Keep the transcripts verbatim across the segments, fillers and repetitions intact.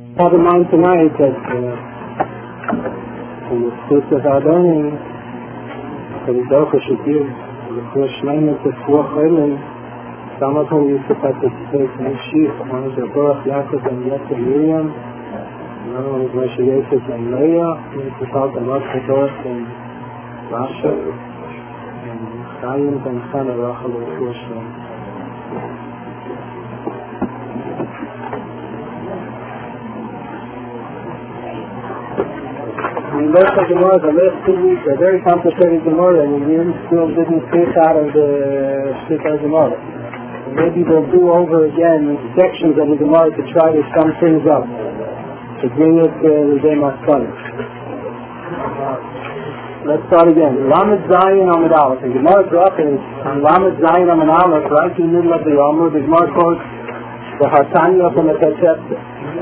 Have in mind tonight that uh, in the Sfus of Adoni, that the Docha should give the first name of the four Chaylim. Some of whom used to participate in the Sheikh. One is Baruch Yaakov and Yetzer Miriam. Another one is Moshe Yosef and Leah. One is called the Moshe Dorf and Rasha. And Chaim and Sana Rachel and Kushman. We learned the Gemara the last two weeks, a very complicated Gemara, and we really still didn't fit out of the Shita Gemara. Maybe we'll do over again sections of the Gemara to try to sum things up, to bring it to the Day Maskana. Let's start again. Lamed Zayin Amid Aleph. The Gemara Drach is on Lamed Zayin Amid Aleph, right in the middle of the Yomur. The Gemara quotes the Hartanya from the Tetefta.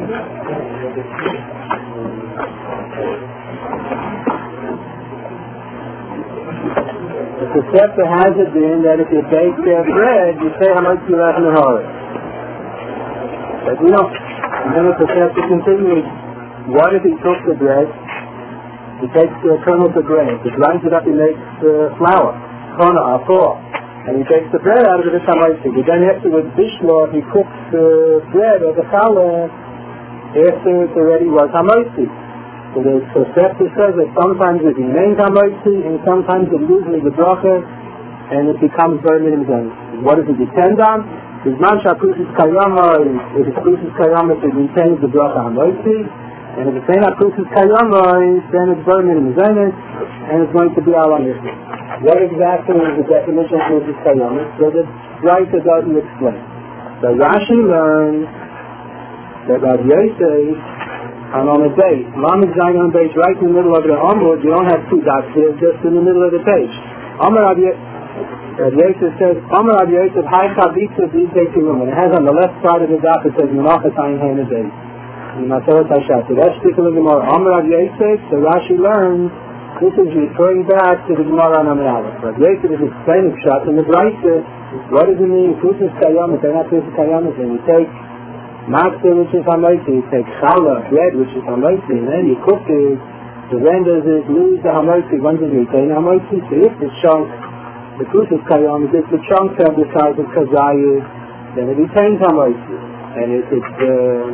The Tetefta has it in that if you bake uh, bread, you say how much you have in the heart. But you know, and then the Tetefta continues, what if he took the bread, he takes the kernels of grain, he grinds it up, he makes uh, flour, kona, afor, and he takes the bread out of it, it's hamaitzi. But then after with bishlo, he cooks the bread or the challah after it already was hamaitzi. So the Tosefta says that sometimes it remains hamaitzi, and sometimes it loses the bracha, and it becomes very minimum. What does it depend on? His man shakusis kayama, if it's kusis kayama, it retains the bracha hamaitzi, and if it's not kusis kayama, then it's very minimum, and it's going to be ala mishra. What exactly is the definition of kusis kayama? So the writer doesn't explain. So Rashi learns that Rav Yosef, and on the base, Lamed Zayin on the base, right in the middle of the Amud, you don't have two dots here, just in the middle of the page. Amar Rav Yosef says, Amar Rav Yosef, Hai Chavitza B'Yitei Kirum. And it has on the left side of the dot, it says, Menachas Ayin Hein Adei. In Masorot HaShat. So that's particular Gemara. Amar Rav Yosef, so Rashi learns, this is referring back to the Gemara on Amar Aleph. Rav Yosef is explaining Pshat in the Brayta. What does it mean? Kusis Kayamas, they're not Kusis Kayamas, and we take Matzah, which is hamaitzi, you take challah, bread, which is hamaitzi, and then you cook it, so then does it lose the hamaitzi, when does it retain hamaitzi? So if the chunk, the kusis kayam, if the chunks have the size of kazayis, then it retains hamaitzi. And if it's, uh,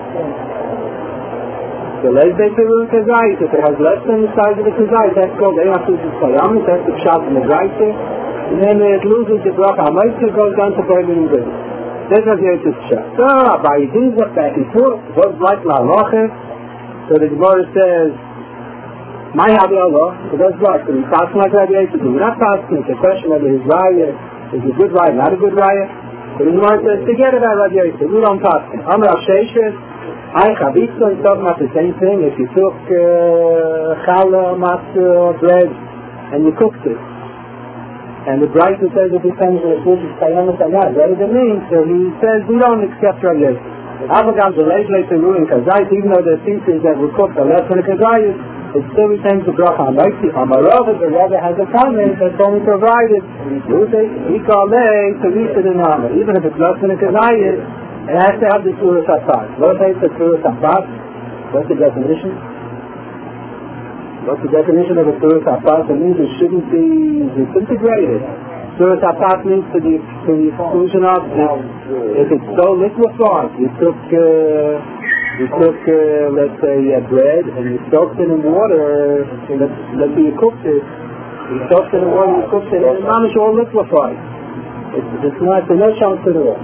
the less they can lose kazayis, if it has less than the size of the kazayis, that's called the kusis kayam, that's the shot in the brayta, and then it loses the bracha hamaitzi, goes down to burning good. This is here to check. So, by these are back and forth, what's like La Loche? So the Gemara says, My Habi Allah, so that's right, so he's passing like Rabbi Yosef. We're not passing, it's a question whether his raya is a good raya, not a good raya. So the Gemara says, forget about Rabbi Yosef, we don't pass him. Amar Sheshes, I Chavitza, and talking about the same thing. If you took challah, matzah, bread, and you cooked it, and the Brayta says it depends on the food is kayamas or not. What does it mean? So he says we don't accept Rav Yosef. Avagam the late late to ruin kazayis, even though the pieces that were cooked are less than a kazayis, it still retains the bracha hamaitzi. Amarov, the Rebbe has a comment that's only provided. He called it to reach it in Hama. Even if it's less than a kazayis, it has to have the surah sapat. What is the surah sapat? What's the definition? What's the definition of a surah sapat? It means it shouldn't be disintegrated. Surah sapat means to the, to the exclusion of if, if it's so liquefied. You took, uh, you took uh, let's say, uh, bread and you soaked it in water, let's, let's say you cooked it, you soaked it in water, you cooked it, and it's all liquefied. It's, it's not, there's no chance at all.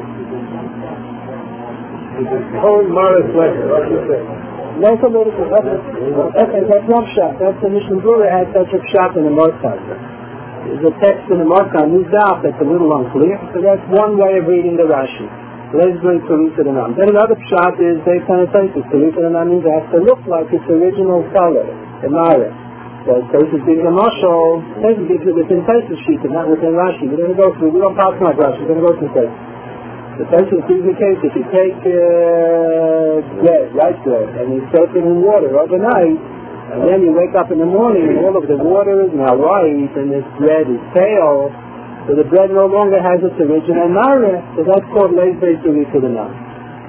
Whole Morris letter, what do you say? No political, that's, okay, that's one shot. That's the Mishnah Berurah had such a shot in the Markan. There's a text in the Markan, moved out, that's a little unclear. So that's one way of reading the Rashi. Let's bring Teresa the Nam. Then another shot is based on a thesis. Teresa the Nam means it has to look like its original color, the Mara. So Teresa gives a mashal, Teresa gives it within thesis sheet, but not within Rashi. We're going to go through, we don't pass like Rashi, we're going to go through thesis. The person sees the case, if you take uh, bread, white bread, and you soak it in water overnight, and then you wake up in the morning and all of the water is now white and this bread is pale, so the bread no longer has its original mara, so that's called leis beis to the nun.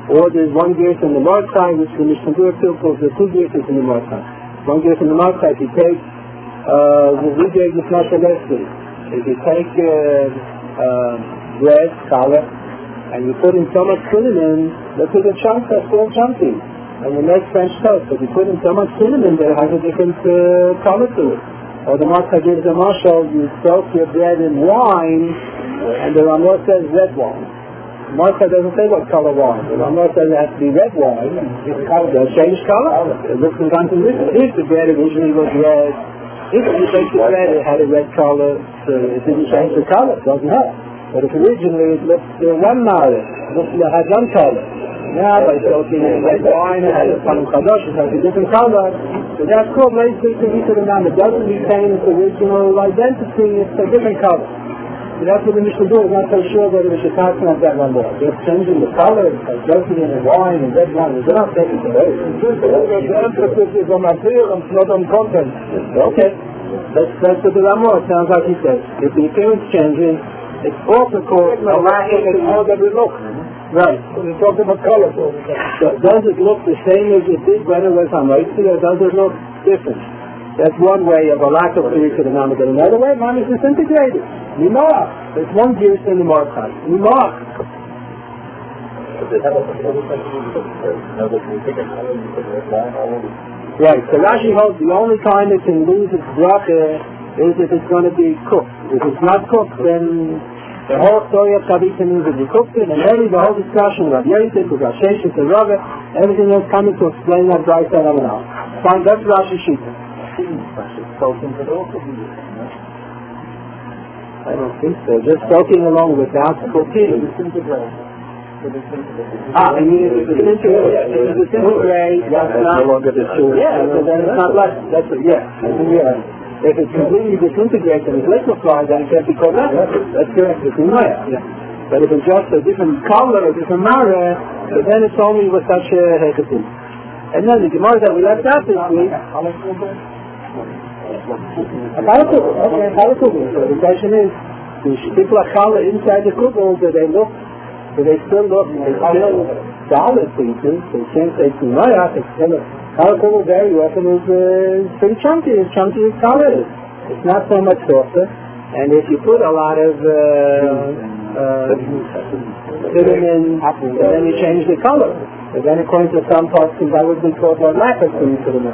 Or there's one gears in the Mordechai, which the Mishnah Berurah calls the two gears in the Mordechai. One gears in the Mordechai, if you take the Vijay Gishmash Alessi, if you take uh, uh, bread, challah, and you put in so much cinnamon, look at the chunks are still chunky. And you make French toast, but you put in so much cinnamon that it has a different uh, color to it. Or the Matzah gives a mashal, you soak your bread in wine, and the Ramah says red wine. The Matzah doesn't say what color wine. The Ramah says it has to be red wine. They'll change color. It looks in something different. If the bread originally was red, if you take the bread, it had a red color, so it didn't change the color. It doesn't have. But if originally it looked uh, one color, it looked like it had one color. Now by soaking in red wine, it has a Panim Kadosh, it has a different color. So that's called basically to be to the man. It doesn't retain its original identity, it's a different color. So that's what the Mishnah Berurah is not so sure whether we should talk about that one more. Just changing the color, like soaking in wine and red wine, they're not taking it away. The emphasis is on appearance, not on content. Okay. That's, that's what the Ramah sounds like he says. If the appearance changes, it's also called a lack of how that we look. Right. So we're talking about color. So does it look the same as it did when it was on Moitzi, or does it look different? That's one way of a lack of theory to the Namagan. Another way, man, is disintegrated. Nimach. There's one gears in the Markaz. Nimach. Right. So Rashi holds the only time it can lose its bracha is if it's going to be cooked. If it's not cooked, then the whole story of Kavita means that you cooked it, and really the whole discussion of Yosef, of Rashesh, and Rava, everything else coming to explain that dry side of it out. Fine, that's Rashi Shita. I don't think so. Just soaking along without cooking. Ah, I mean, if it's disintegrate, that's not no longer the truth. Yeah, so then it's not like, that's it, yeah. yeah. If it's completely disintegrated and it's liquefied, then it can't be called that. That's correct. It's Maya. Yeah. But if it's just a different color, a different mara, so then it's only with such a heketim. And then the Gemara that we left out this week. Okay, so the question is, do people have challah inside the kugel? Do they look? Do they still look? They still solid pieces. They can't say too much. It's still challah kugel very often is uh, pretty chunky. It's chunky as challah is. It's not so much softer. And if you put a lot of uh, uh, cinnamon, and then you change the color. And then according to some parts, that would be called a lack of cinnamon.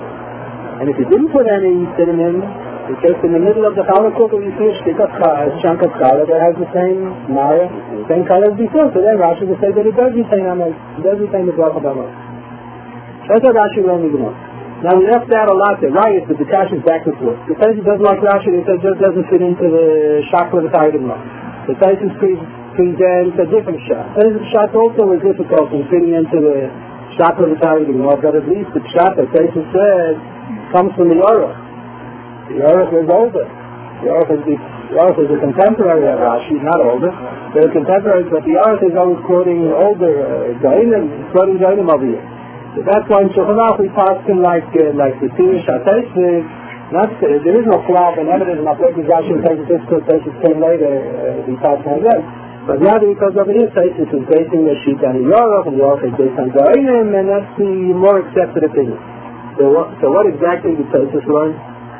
And if you didn't put any cinnamon, it's just in the middle of the challah kugel, you see a stick of a chunk of challah that has the same mara, same color as before. So then Rashi will say that it does retain Amos. It does retain the bracha of Amos. That's what Rashi will only know. Now we left out a lot there. Right, but the cash is back and forth. The Taisus doesn't like Rashi, he says it just doesn't fit into the shakla of the Taisus. The Taisus presents a different shot. The shot also is difficult in fitting into the shakla of the Taisus. But at least the shot that Taisus said comes from the Yoruch. The Yoruch is older. The Yoruch is, the, the Yoruch is a contemporary of Rashi, not older. They're contemporaries, but the Yoruch is always quoting older Gainim, uh, quoting Gainim over here. So that's why in Shulchan Aruch we pass him like uh, like the Pirish HaTeisus. Not uh, there is no flaw in evidence. Not because Rashi and Teisus this because Teisus came later. Uh, we pass him that. But rather because over here Teisus is basing the sheet on the Yoruch, and the Yoruch is based on Gainim, and that's the more accepted opinion. So what, so what exactly did Teisus learn?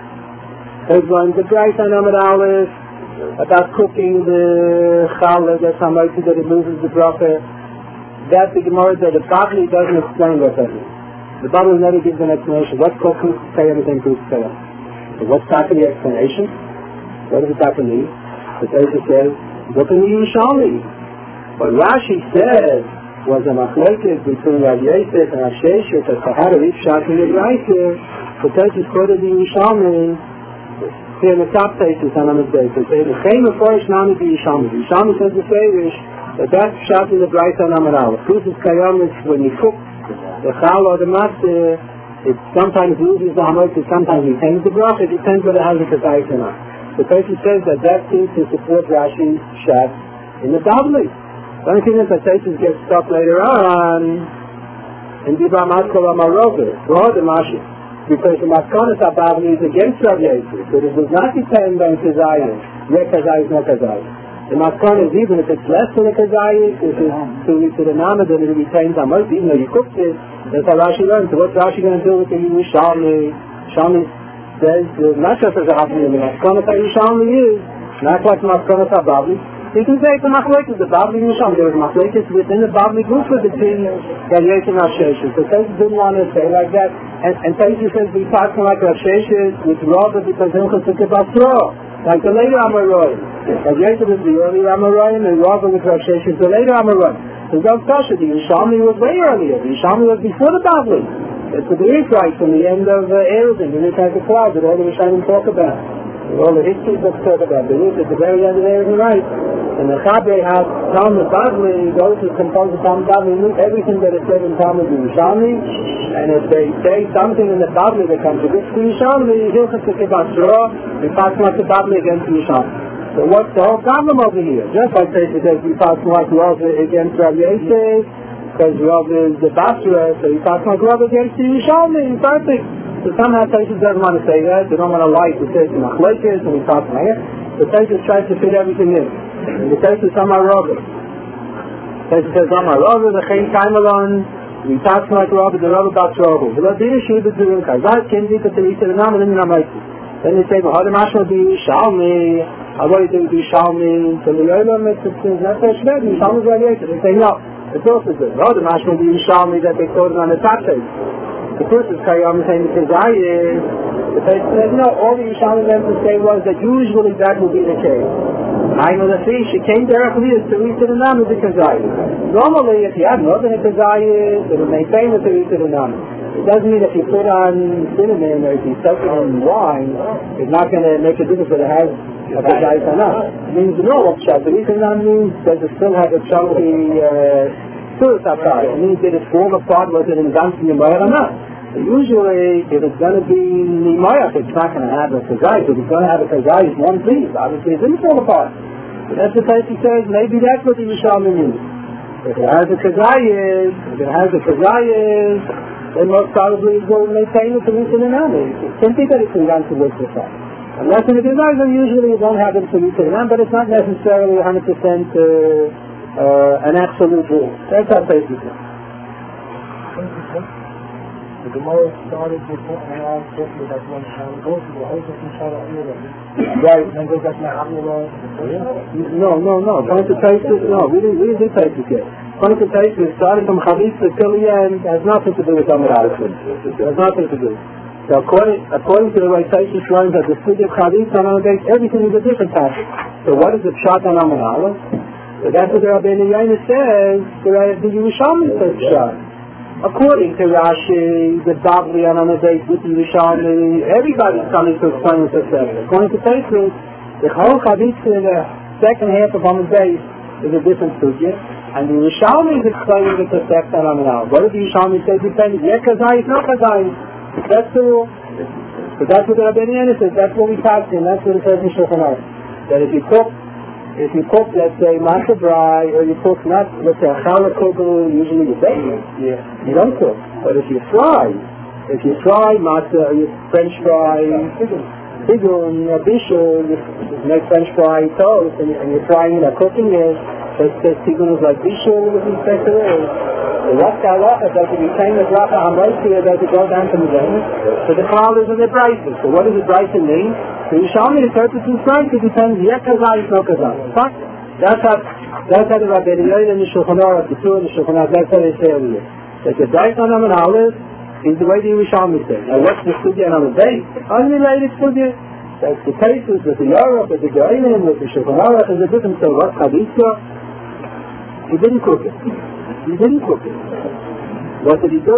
Teisus learned the Greis on Amud Aleph about cooking the challah, that's how much that it loses the bracha. That's the Gemara that the Bavli doesn't explain what that means. The Bavli never gives an explanation. What's called Kuskaya, everything Kuskaya. So what's that for the explanation? What does it that mean? The Teisus says, look in the Yerushalmi. What Rashi said was a machlokes between Rav Yosef and Rav Sheshet as to how to reach Shach in the Greisir. The Teisus quoted the Yerushalmi here in the top Teisus on Amud Beis. They say the same Meforish Nami the Yerushalmi. The Yerushalmi says the Ferish that that's Shach in the Greisir on Amud Aleph. Kusus Kayom is when you cook the chal or the matzah, it sometimes loses the hamot, it sometimes retains the bracha. It depends whether it has a kazayis or not. The Teisus says that that seems to support Rashi's Shach in the Bavli. The only thing is that Teisus gets stuck later on in Dibra Maskol Amarover, for the Mashi, because the Maskonis Abavli is against Rav Yosef, but it does not depend on Kazayis, yet Kazayis, no Kazayis. The maskana is even if it's less than a kazayis, if it's two weeks to the nama, then it retains Hamoisi, even though you cooked it. That's how Rashi learns. So what's Rashi going to do with the Yerushalmi? Shalmi says, not just as a happening, the maskana that Yerushalmi is, not like maskana that Babli. You can say it's a machlekes, the Babli Yerushalmi. There was machlekes within the Babli group with the team that Yechim Hasheshes. So Taisus didn't want to say like that. And, and Taisus says, we pass like Hasheshes with Rabba because Hilchah took it Basra. Like the later Amoraim. As Yechim is the earlier Amoraim and Rabba with Hasheshes the later Amoraim. So don't touch it. The Yerushalmi was way earlier. The Yerushalmi was before the Babli. It's the Greek right from the end of uh, Eruvin, in the type of cloud that all the Rishonim talk about. All the history books talk about. The root at the very end of Eruvin right. And the Chabri has Talmud Babli, those who compose the Talmud Babli knew everything that is said in Talmud Yerushalmi. And if they say something in the Babli that contradicts the Yerushalmi, Hilchah Tzekei Basra, they pass like the Babli against the Yerushalmi. So what's the whole problem over here? Just like they said, we pass like Rav against Rabbi Yosef, because Rav is the Basra, so he pass like Rav against the Yerushalmi, perfect. So somehow Taisus doesn't want to say that. They don't want to lie to say it's machlekes and we pass like it. So Taisus tries to fit everything in. And the Taisus Amar Rav. Taisus says Amar Rav, the Chaim Kaimalon, we pass like Rav, the Rav Basra. The Ladina Shiva doing Kazat, Kendi, Katarisa, the Nam, and then the Namaisi. Then they say, Bahad Mashma be Shalmi, Avoid to be Shalmi, so the Yolam makes it seem not so shmed, and Shalmi is radiated. They say, no, it's also good. Bahad Mashma be Shalmi that they quoted on the top page. The first is Karyam saying the Kazayis. The person says, no, all the Yishalmi members say was that usually that will be the case. I know the fish, it came directly as to read to the Nam of the Kazayis. Normally, if you have more than a Kazayis, it will maintain the read to the Nam. It doesn't mean if you put on cinnamon or if you soak it in wine, it's not going to make a difference whether it has a Kazayis or not. It means the normal shot. The reason that means does it still have a chunky uh, spirit outside. It means did it form a part, was it in Gansi Yemaya or not? So usually, if it's going to be Nimayach, it's not going to have a Kazayis. If it's going to have a Kazayis, one piece. Obviously, it didn't fall apart. But that's the place he says, maybe that's what the Yerushalmi means. If it has a Kazayis, if it has a Kazayis, then most probably it will maintain the solution in Ami. It can't be that it's in Gansi works with that. Unless in the Kazayis, then usually you don't have the solution in Ami, but it's not necessarily one hundred percent uh, uh, an absolute rule. That's how basically. The Gemara started with what I asked talking about one time, goes to the house of Mishara Amira. Right. And then goes back to Amira. No, no, no. According to Taisus, no, we didn't, we didn't do Taisus yet. According to Taisus, starting from Chavitza till the end, has nothing to do with Amir Alison. It has nothing to do. So according, according to the way Taisus learns that the study of Chavitza on Amir everything is a different topic. So what is the Pshat on Amir Alison? So that's what the Rabbeinu Yaina says, the Yerushalmi says Pshat. According to Rashi, the Babli on the base with the Yerushalmi, everybody's coming to explain with the second. According to Taisus, the Chol Chavitza in the second half of on the base is a different sugya, and the Yerushalmi is explaining it to second on the now. What did the Yerushalmi say? He said, yeah, Kazayis, no Kazayis. That's the rule. So that's what the Rabbeinu Yaina says, that's what we passed in, that's what it says in Shulchan Aruch. That if you cook, If you cook, let's say, matzah dry, or you cook not, let's say, a challah kugel, usually you bake it. Yeah. You don't cook. But if you fry, if you fry matzah, or you French fry, tigun, or bishul, you make French fry toast, and, and you're frying it or cooking it, so it says tigun is like bishul with respect to it. So what's the halacha? Does it retain the bracha hamaisi, or does it go down to the limit? So the cloud is in the brayta. So what does the brayta mean? So you show me the purpose in strength, it depends, yeah, kazayis, no kazayis. Fine. That's how, that's how the Rabbeinu Yoel and the Shulchan Aruch, the two and the Shulchan Aruch, that's how they say over here. That the Dais on Amin Aleph is the way the Yerushalmi says. Now what's the Sugya on the Dais? Unrelated Sugya. That's the cases with the Yorup, with the Goyim, with the Shulchan Aruch, is a different story. What's Chavitza? He didn't cook it. He didn't cook it. What did he do?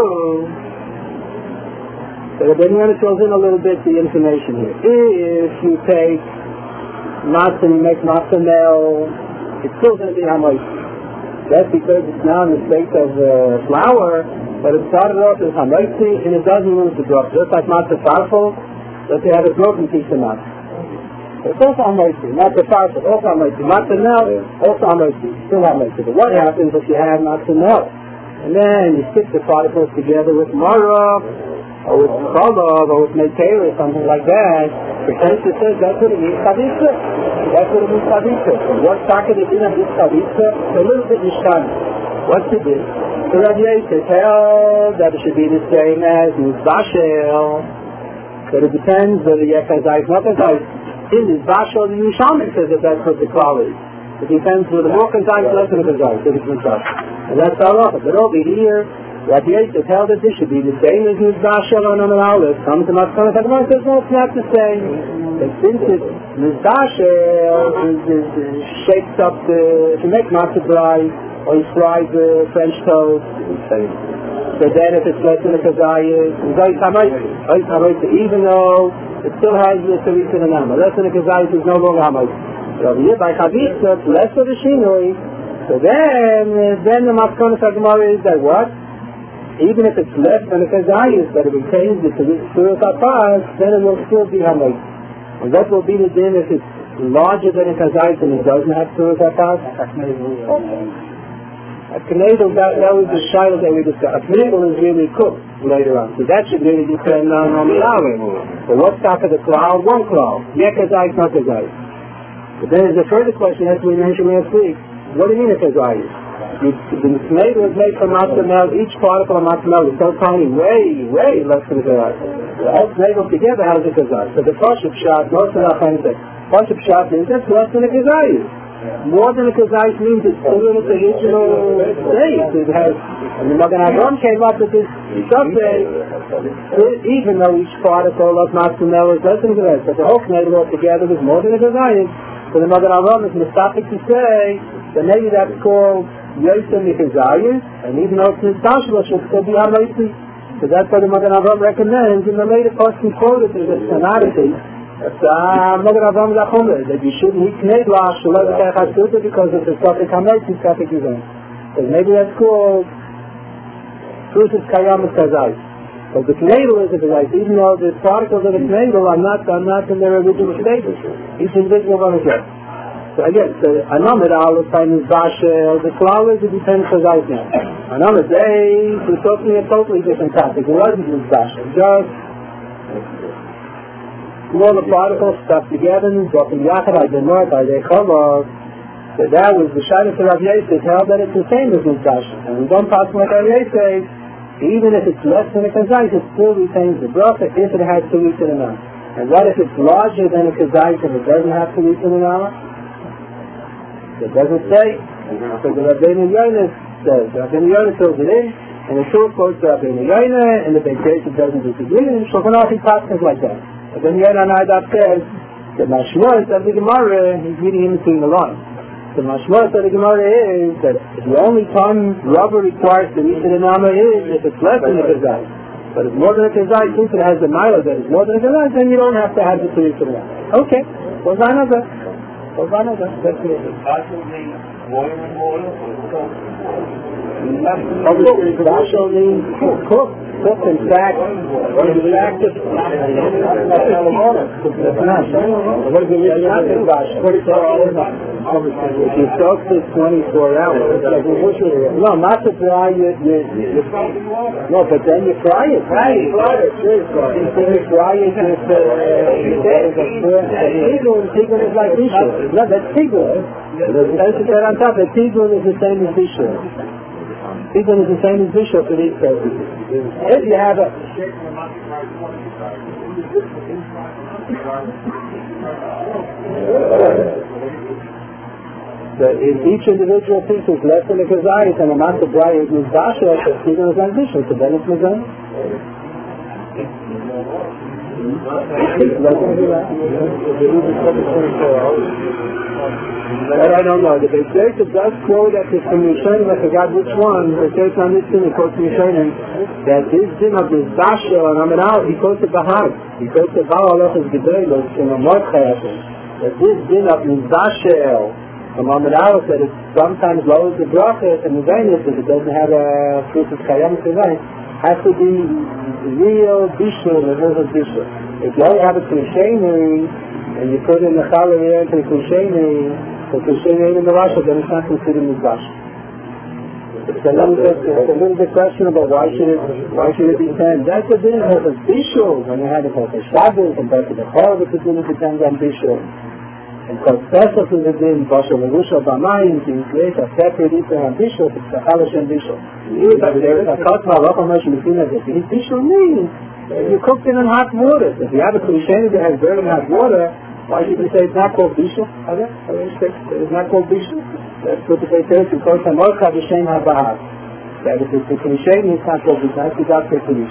So the Rabbeinu Yoel throws in a little bit the information here. If you take matzah and you make matzah now, it's still going to be hamoisi. That's because it's now in the state of uh, flour, but it started off as hamoisi and it doesn't lose the drop. Just like matzah farfel, that they have a broken piece of matzah. It's also hamoisi. Matzah farfel, also hamoisi. Matzah now, also hamoisi. Still hamoisi. But what happens if you have matzah now? And then you stick the particles together with Mara, or with Cholov, or with Meteor, or something like that. The Tosha says that's what it means, Chavitza. That's what it means, Chavitza. What socket is in this Chavitza? It's a little bit Mishkan. What's it do? So Rav Yosef held that it should be the same as Mizbashel. But it depends whether you have Kazai, not Kazai. In Mizbashel, the Yerushalmi says that that's what the quality is. It depends whether more Kazai, less than a Kazai. So it's Mizbashel. And that's all of it. But over here, Rav Yosef held that this should be the same as Mizbashel on an Aleph. Comes to Maskana Kadmon says, no, it's not the same. But since it's Mizbashel, it shakes up the, to make matzah dry, or you fry the French toast. So then if it's less than a Kazayas, even though it still has the Sarita and Nama. Less than a Kazayas is no longer Hamayis. So here by Chavitza, less of the Shinoi. So then, then the Maskana Gemara is that what? Even if it's less than a Kazayas, but it retains the Surat HaPas, then it will still be Hamayis. And that will be the din if it's larger than a Kazayas and it doesn't have Surat HaPas. A Knedel, that, that was the shiloh that we discussed. A Knedel is really cooked later on. So that should really depend on on the hour. But what's after the cloud? One cloud. Yeah, Kazai, not Kazai. But then there's a further question as we mentioned last week. What do you mean a Kazai? The Knedel is made from matzah mel. Each particle of matzah mel is so tiny, way, way less than a Kazai. The whole Knedel together has a Kazai. So the Pashup shot, most of our friends say, Pashup shot means that's less than a Kazai. More than a Kazai means it's still in its original state. It has, and the Magen Avraham came up with this subject, even though each particle of matzah mel is less than a Kazai. But the whole Knedel altogether is more than a Kazai. So the Magen Avraham is mistaken to say that maybe that's called Yosem Kazai, and even though it's Nistashla, it should still be Hamaisi. So that's what the Magen Avraham recommends. In the later person quoted, there's a sonority. I'm not going to have that you shouldn't eat Knedlash because of the Sophic Hametz and Sophic event. Because maybe that's called Fruitus Kayamas Kazai. But the Knedl is a Kazai, even though the particles of the Knedl are not, are not in their original state. Each individual one is there. So again, so Anamid Aleph, time is Bashel, the flowers, it depends Kazai now. Anamid Day, we're talking a totally different topic. It wasn't just Bashel, just all the particles stuck together and brought them yachad by the north by the cholov. So that was the shayla for Rav Yosef held that it's the same as Mizbashel. And we don't pass like Rav Yosef, even if it's less than a Kazai, it still retains the bracha if it has two weeks in an hour. And what if it's larger than a Kazai and it doesn't have two weeks in an hour? It doesn't say. So the Rabbeinu Yonah says, Rabbeinu Yonah fills it in, and the short quotes Rabbeinu Yonah, and the Beit Yosef doesn't disagree, and Shulchan Aruch passes like that. But then Yonah Naidat says that Mashmos of the Gemara, he's reading in between the lines. The Mashmos of the Gemara is that the only time rubber requires the Yisra Nama is if it's less than a Kazai. But if more than a Kazai, since it has the Mila that is more than a Kazai, then you don't have to have the Yisra Nama. Okay, well, I know that. Well, I know that. That's it. Obviously, Bashel means cook. Cook, in fact, what is the fact of what is the reason not in Bashel? twenty-four hours. If you soak this twenty-four hours, no, not to fry it, no, but then you fry it. Fry it, fry it. Then you fry it with Tigun. Tigun is like Bishul. No, that's Tigun. The on top, the Tigun is the same as Bishul. Tigun is the same as Bishul for these purposes. If you have a so if each individual piece is less than a Kazayas and a matzah dry is Mizbashel, so Tigun is like Bishul, so then it's Mizan. But I don't know. The Beit Yosef does quote at this from Yishanim, I forgot which one, but there's on this thing, he quotes from Yishanim, that this din of this Bashel and Aminal, he quotes the Bahag. He quotes the Baal Alochas Gedolos in a Mordechai, that this din of this Bashel from Aminal, that it sometimes lowers the bracha and the Zaynus, if it doesn't have a fruitus Kayam Kazai, has to be real Bishul, the real Bishul. If you only have a Kusheni, and you put in the Challah into the Kusheni, the Kusheni in the Rasha, then it's not considered Mizbashel. It's a little bit, it's a little bit questionable. Why should it, why should it be ten? That's the din of the bishul when you had it for the Shabbos, and that's the Chorah, the din depends on bishul. And because Pesach is a din, Bashal Lerusha B'mayim, to create a separate Easter on bishul, it's a Chalash and bishul. If there is a Kotma, Rachamash, Messina, that you bishul means you cooked it in hot water. If you have a Klisheni that has burning hot water, why should we say it's not called bishul? It's not called bishul. That's what they say, because the Morka B'Shem HaBahar. That if it's a Klisheni, it's not called bishul. It's not called bishul.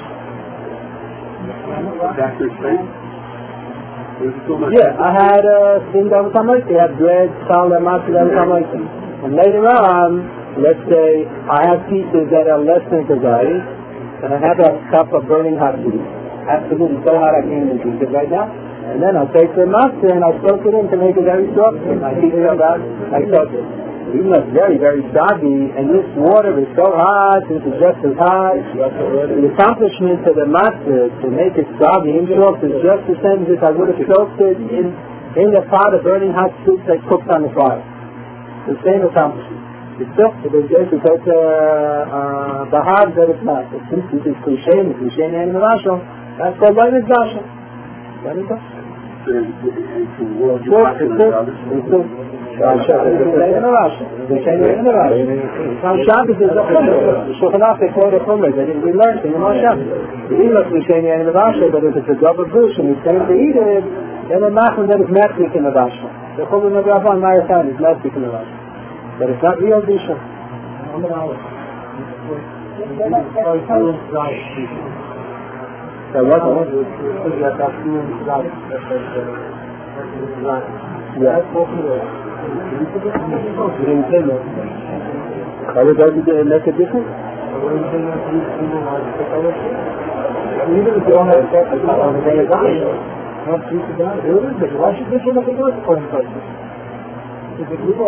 Doctor Spain? Yeah, I had a thing that was Hamaiti. I had bread, salt, and matzah that was Hamaiti. And later on, let's say I have pieces that are less than kazari, and I have a cup of burning hot tea. Absolutely, so hot I can't even drink it right now. And then I'll take the matzah and I'll soak it in to make it very soft. And I heat it up, I soak it. Even though it's very, very soggy, and this water is so hot, this is just as hot, the accomplishment of the matzah to make it soggy and soft is just the same as if I would have soaked it in, in the pot of burning hot soup that cooked on the fire. The same accomplishment. It's soft, it is just because uh, bahar that it's not. Since this is Klisheni, Klisheni and Mevashel, that's called Leonard Zasha. Leonard Zasha. Now Shabbos is a chumrah. Shulchan Aruch they quote a chumrah that we learned in the Shabbos. We look Klisheni and Mevashel, but if it's a double bush and he's going to eat it, then the machman that is mechzik in the Mevashel. The chumrah of Rabban Marathon is mechzik in the Mevashel. But it's not real bishul. So what? Yeah. You didn't say that. Color doesn't make a difference? Even if you don't have sex, it's not on the day of God. Why should this one make a difference? So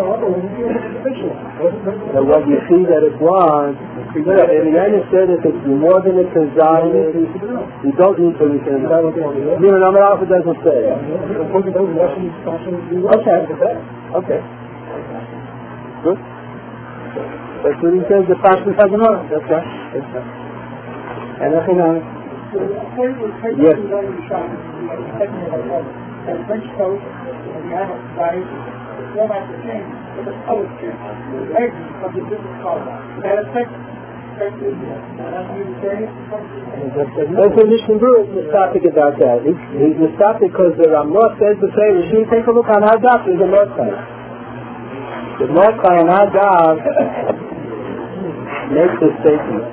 what you see that it was, and the Yannis said if it's more than a kazari, you don't need to return it. Even number alpha doesn't say. Okay. Okay. Good. That's what he says, the Pashtus HaGemara. That's right. That's right. And nothing else. Yes. One has to change, but the color change. The eggs of the different color. That affects That's what Mishnah Berurah is mistaken about that. He's, he's mistaken because the Ramah says to say, we should take a look on Hadav, there's a Mordechai. The Mordechai on Hadav makes this statement.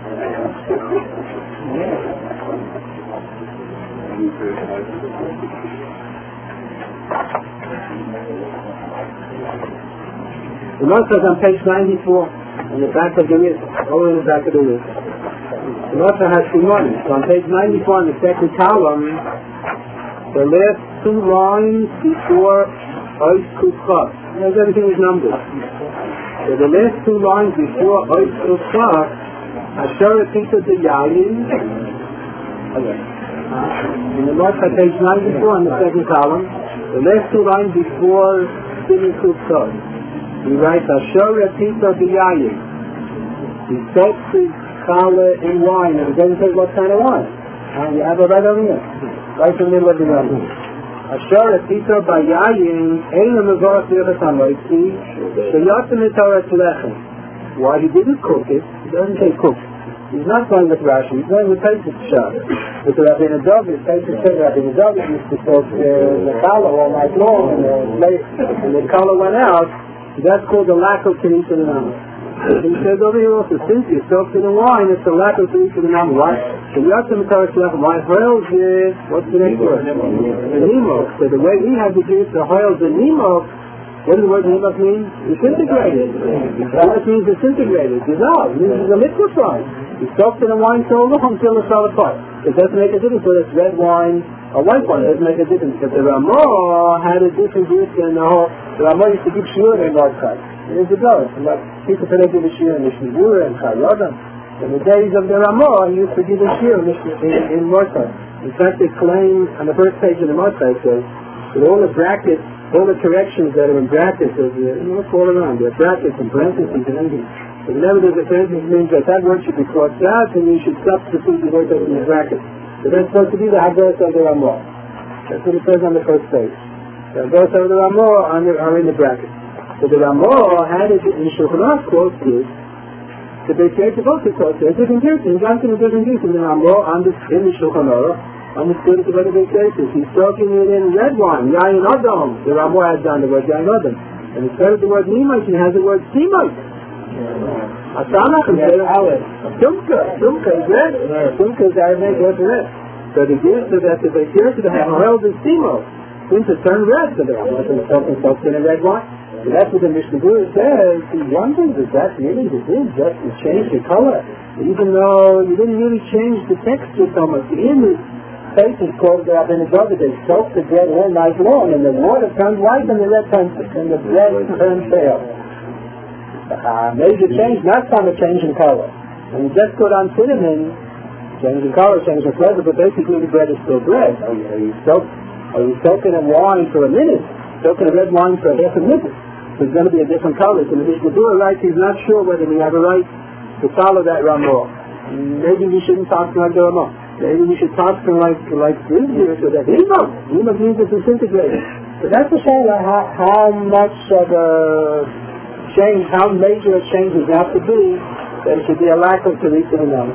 The Mordechai is on page ninety-four, in the back of the list, all in the back of the list. The Mordechai has Shimon. So on page ninety-four, in the second column, the last two lines before Ois Kufcha. There's everything is numbered. So the last two lines before Ois Kufcha, Asher Pita de Yayin. In the Mordechai, page ninety-four, in the second column, the last two lines before Simin Kufcha. He writes, Asher Pita de Yayin. He soaks his challah in wine, and it doesn't say what kind of wine. And you have it right over here. Right in the middle of the wine. Asher Pita by Yayin, Eina Mezorah Tirchas HaMoitzi, Sheyotim Etoret Lechem. Why he didn't cook it, he doesn't say cook. He's not going with Rashi, he's going with Pesach Shah. But the Rabbi Nadav, Pesach Shah, Rabbi Nadav used to soak the challah all night long, and the challah went out. That's called the lack of Kinnus in the Nama. He says over here also, since you soaked it in wine, it's the lack of Kinnus in the Nama. Why? So you have to make it why Hoyles is, what's the next word? The Nimok. So the way we have to do it, the Hoyles and Nimok, what does the word Nimok mean? Disintegrated. That means disintegrated, dissolved. This is a liquid wine. You soaked it in wine so long until it fell apart. It doesn't make a difference whether it's red wine or white wine. It doesn't make a difference. But the Ramah had a different group than the whole. The Ramah used to give shiur in Mordechai. Years ago, like people today give a shiur in Mishnah Berurah and Chayyodam. In the days of the Ramah, he used to give a shiur in, in, in Mordechai. In fact, they claim on the first page of the Mordechai, it says that all the brackets, all the corrections that are in brackets, of the, you know, what's all around, there are brackets and parentheses and everything. So whenever there's a sentence means that that word should be crossed out, and you should substitute the word that's in the bracket. So that's supposed to be the Hagos of the Ramah. That's what it says on the first page. The Hagos of the Ramah are, are in the bracket. So the Ramah had it in Shulchan Aruch quotes this. The Beit Yosef also quotes it. Different cases. In Johnson, different cases. The Ramah in the Shulchan Aruch understood it by the Beit Yosef. He's talking it in red wine. Yain Adam. The Ramah has done the word Yain Adam. And instead of the word Nimite, he has the word Simite. Asamach instead of Aleph. Sumka. Sumka is red. Sumka is Aramaic word for red. So the gift so that the Beit Yosef have held in Simo. Seems to turn red. So the Ramah is talking soaked in a red wine. So that's what the Mishnah Berurah says. He wonders if that really is just to change the color. Even though you didn't really change the texture so much. The image face is called the Abinadab. They soak the bread all night long, and the water turns white and the red turns, and the bread turns pale. Uh, major change, not some change in color. And you just put on cinnamon, change in color, change in flavor, but basically the bread is still bread. Are you, are you, soak, are you soaking in wine for a minute? Soaking in red wine for half a minute? There's going to be a different color. So the Mishnah Berurah writes he's not sure whether we have a right to follow that Ramah. Maybe we shouldn't talk like the Ramah. Maybe we should talk to like like this here, so that Himah. Himah means it's disintegrated. So that's the shayla how, how much of a change, how major a change does have to be that it should be a lack of Teresa and Nami.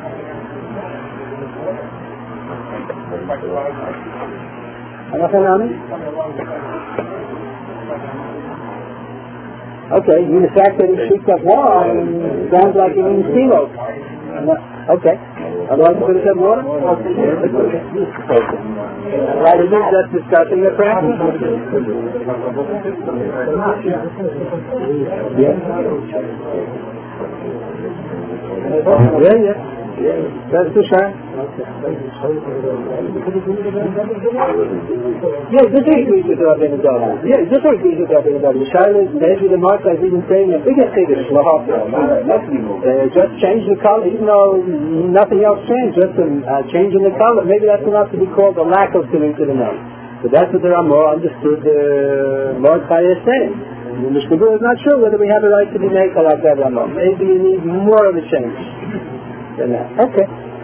Okay, you mean the fact that he shoots up wine sounds like he means Simo. Okay. Otherwise you could have said water? Right, is it just discussing the practice? Yeah. Yeah, yeah. That's the shine. Yeah, this is easy to have in the dog. Yeah, this is easy to have in the dog. The shine is maybe the mark I've even saying the biggest thing is just change the color, even though nothing else changed, just uh, changing the color. Maybe that's enough to be called a lack of coming to the name. So that's what the Ramah understood the Lord Chaya is saying. The Mishnah Berurah is not sure whether we have a right to be maker like that Ramah. Maybe you need more of a change. Okay.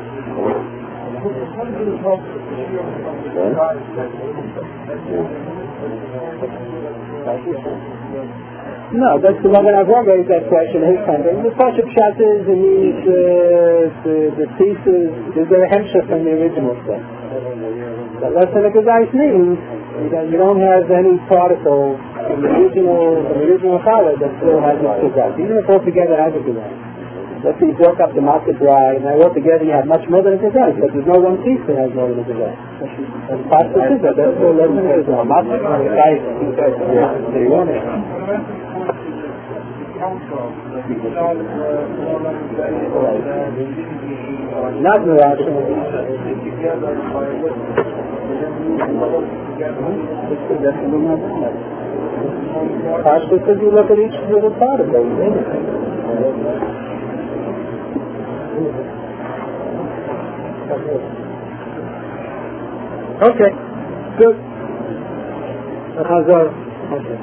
No, that's the Magen Avraham raised that question in his time. The Pashup Pshat is in these, uh, the, the thesis, there's a hemshech from the original stuff. But that's what the Gezais means, that you don't have any particle from the original, from the original challah that still has its Gezais. Even if altogether has a Gezais. Let's say you broke up the market dry, and now altogether you have much more than a Gezais, but there's no one piece that has more than a Gezais. And Pashup is that, that's all that is. A market dry, the guy, they want it. Not Mirage. Pashto says you look at each little part of those things. Okay, good. Okay.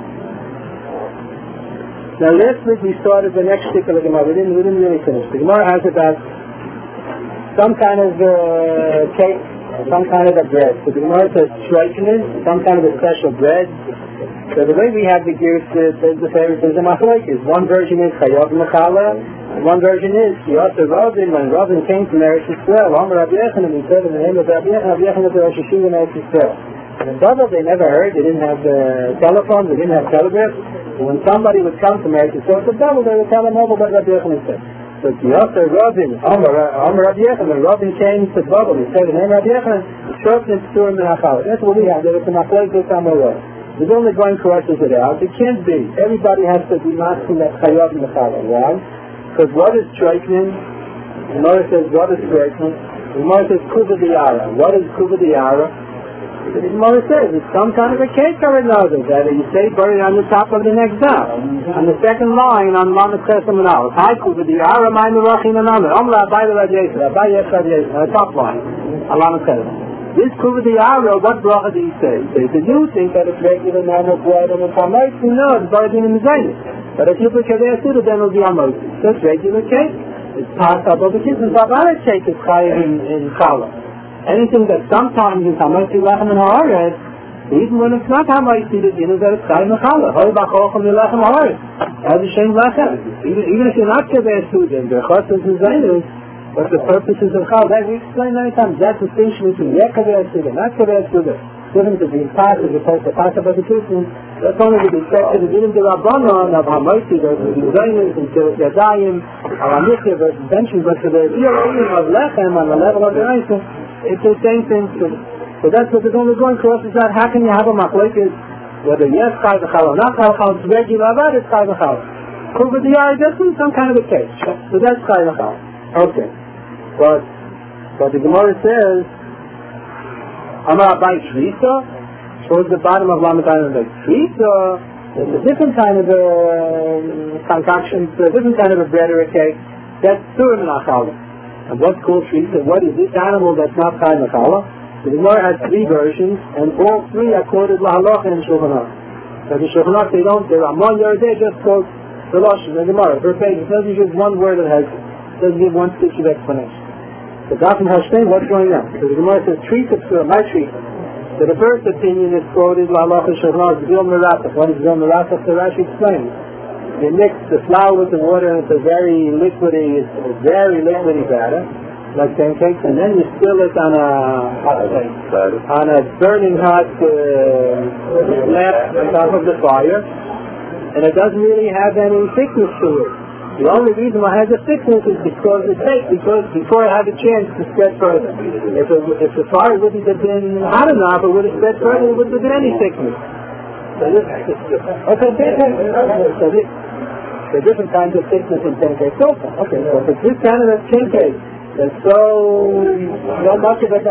Now last week we started the next stick of the Gemara. We didn't, we didn't really finish. The Gemara has about some kind of uh, cake, some kind of a bread. So the Gemara says shreiknis, some kind of a special bread. So the way we have the gears, uh, there's the favorite, there's a machlokes. One version is chayav mechala, and one version is Yosef Rabin. When Rabin came from Eretz Yisrael, Amar Rabbi Yechanan, he said in the name of Rabbi Yechanan, Rabbi Yechanan was the Rosh Yeshiva in Eretz Yisrael. And in Babel they never heard, they didn't have uh, telephones, they didn't have telegraphs. When somebody would come from Eretz Yisrael to Babel, they would tell them all what Rabbi Yechanan said. So Yosef Rabin, Amar Rabbi Yechanan, when Rabin came to Babel, he said in the name of Rabbi Yechanan, Shortness Turim Menachala. That's what we have. There was a machlokes on the way. There's only going correctors it out. It can't be. Everybody has to be masking that chayav mechala. Why? Because what is treiknin? The Gemara says, what is treiknin? The Gemara says, kuva diara. What is kuva diara? The Gemara says, it's some kind of a cake or another that you say, burn it on the top of the next dot. On the second line, on Lamed Chesem and Aleph. Hi, kuva diara, my merachin and Amr. Amr, Abai the Radiation. Abai yes Radiation. On the top line. On Lamed Chesem. This Kuva Diara, what bracha do you say? They said, you think that it's regular normal bread and it's Hamoitzi? No, it's Baradin and Mizayim. But if you put Kaveh Suda, then it'll be Hamoitzi. So it's regular cake. It's passed up over kids. It's Babaret cake is Chayiv in, in Challah. Anything that sometimes is Hamoitzi Lechem and Haaretz, even when it's not Hamoitzi, the din is that it's Chayiv in Challah. Hoi Bachochem Lechem Haaretz. As a Shem Lechem. Even if you're not Kaveh Suda, the Chos is Mizayim, but the purposes of Chal, that we explained many times, that distinction between Yeh Kaveh Suda, not Kaveh Suda, given to be passed as opposed to passed by the Christians, that's only with respect to the Dinim de Rabbanon of Hamoitzi versus Mizayim and Yadayim, Al-Amikya versus Benchim, but for the Yirayim of Lechem on the level of the Reisa, it's the same thing. So, so that's what is only going across is that how can you have a machlokes, whether yes, Chai V'chal or not Chai V'chal, it's regular, but it's Chai V'chal. Kuva Diyar, that's in some kind of a case. So that's Chai V'chal. Okay. But, but the Gemara says, Amar Abai Shrisa, towards the bottom of Lamadayin like Shrisa, there's a different kind of a concoction, a different kind of a bread or a cake, that's Surah Menachala. And what's called Shrisa? What is this animal that's not Chai Menachala? The Gemara has three versions, and all three are quoted Lahalocha and Shulchan Aruch. So the Shulchan Aruch, they don't, they're Amon Yerideh, just quote the Lashon, the Gemara, verbatim. It doesn't use one word that has, doesn't give one stitch of explanation. The Dafim Hashtem, what's going on? So the Gemara says, treat of Surah, my treat. So the first opinion is quoted, La Allah Shulchan, Zil Meratach. What is Zil Meratach? So Rashi explains. You mix the flour with the water and it's a very liquidy, it's a very liquidy batter, like pancakes, and then you spill it on a, on a burning hot uh, lamp on top of the fire, and it doesn't really have any thickness to it. The only reason why it has a thickness is because it takes, because before it had a chance to spread further. If, it, if the fire wouldn't have been hot enough, it would have spread further, it wouldn't have been any thickness. So this, okay, so this, there are different kinds of thickness in pancakes also. Okay, so if it's this kind of a pancake, that's so, not much of a,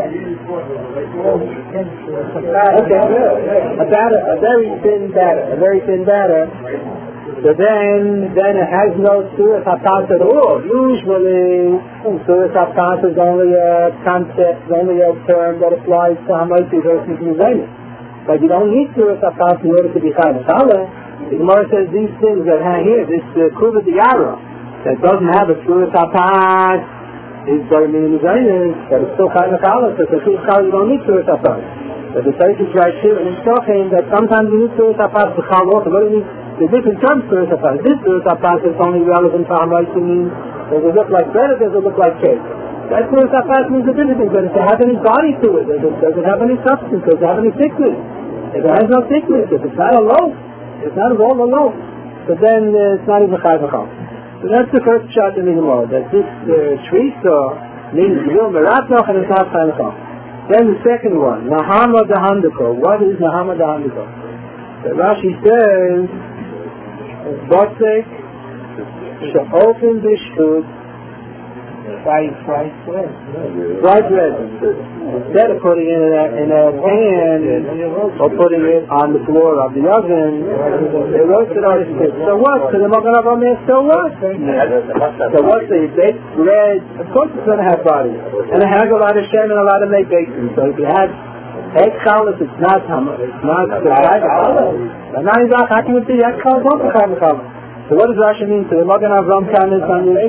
okay, a batter, a very thin batter, a very thin batter, so then, then it has no Suras HaPas at all. Usually, Suras HaPas is only a concept, only a term that applies to Hamoitzi versus Mizayim. But you don't need Suras HaPas in order to be Chai V'chala. The Gemara says these things that hang here, this uh, Kuva Diyara, that doesn't have a Suras HaPas, is what I mean Mizayim, but it's still Chai V'chala. So for Suras HaPas you don't need Suras HaPas. But the Seif is right here, and it's talking that sometimes you need Suras HaPas to Chal also. What do you mean? The different terms Suras HaPas. This Suras HaPas is only relevant to Hamoitzi means does it look like bread or does it look like cake? That Suras HaPas means a different thing, but does it have any body to it? Does it, does it have any substance? Does it have any thickness? If it has no thickness, if it's not a loaf, it's not at all a loaf, so then uh, it's not even Chai V'chal. So that's the first shot in the Gemara, that this uh, Shrisa means Yom Meratach and it's not Chai V'chal. Then the second one, Nahama Dahandiko. What is Nahama Dahandiko? So Rashi says, Botzek, She'ofen B'shchut, fried fried bread. Fried bread. Instead of putting it in a, in a pan or putting it on the floor of the oven, they roasted on a stick. So what? So the Magen Avraham so what? So what's the baked bread? Of course it's going to have body. And it has a lot of shem and a lot of make bacon. So if you have egg chalas, it's not it's not the fried chalas. And now he's how can you see egg chalas not the fried chalas? So what does Rashi mean? So the Magen Avraham comments on the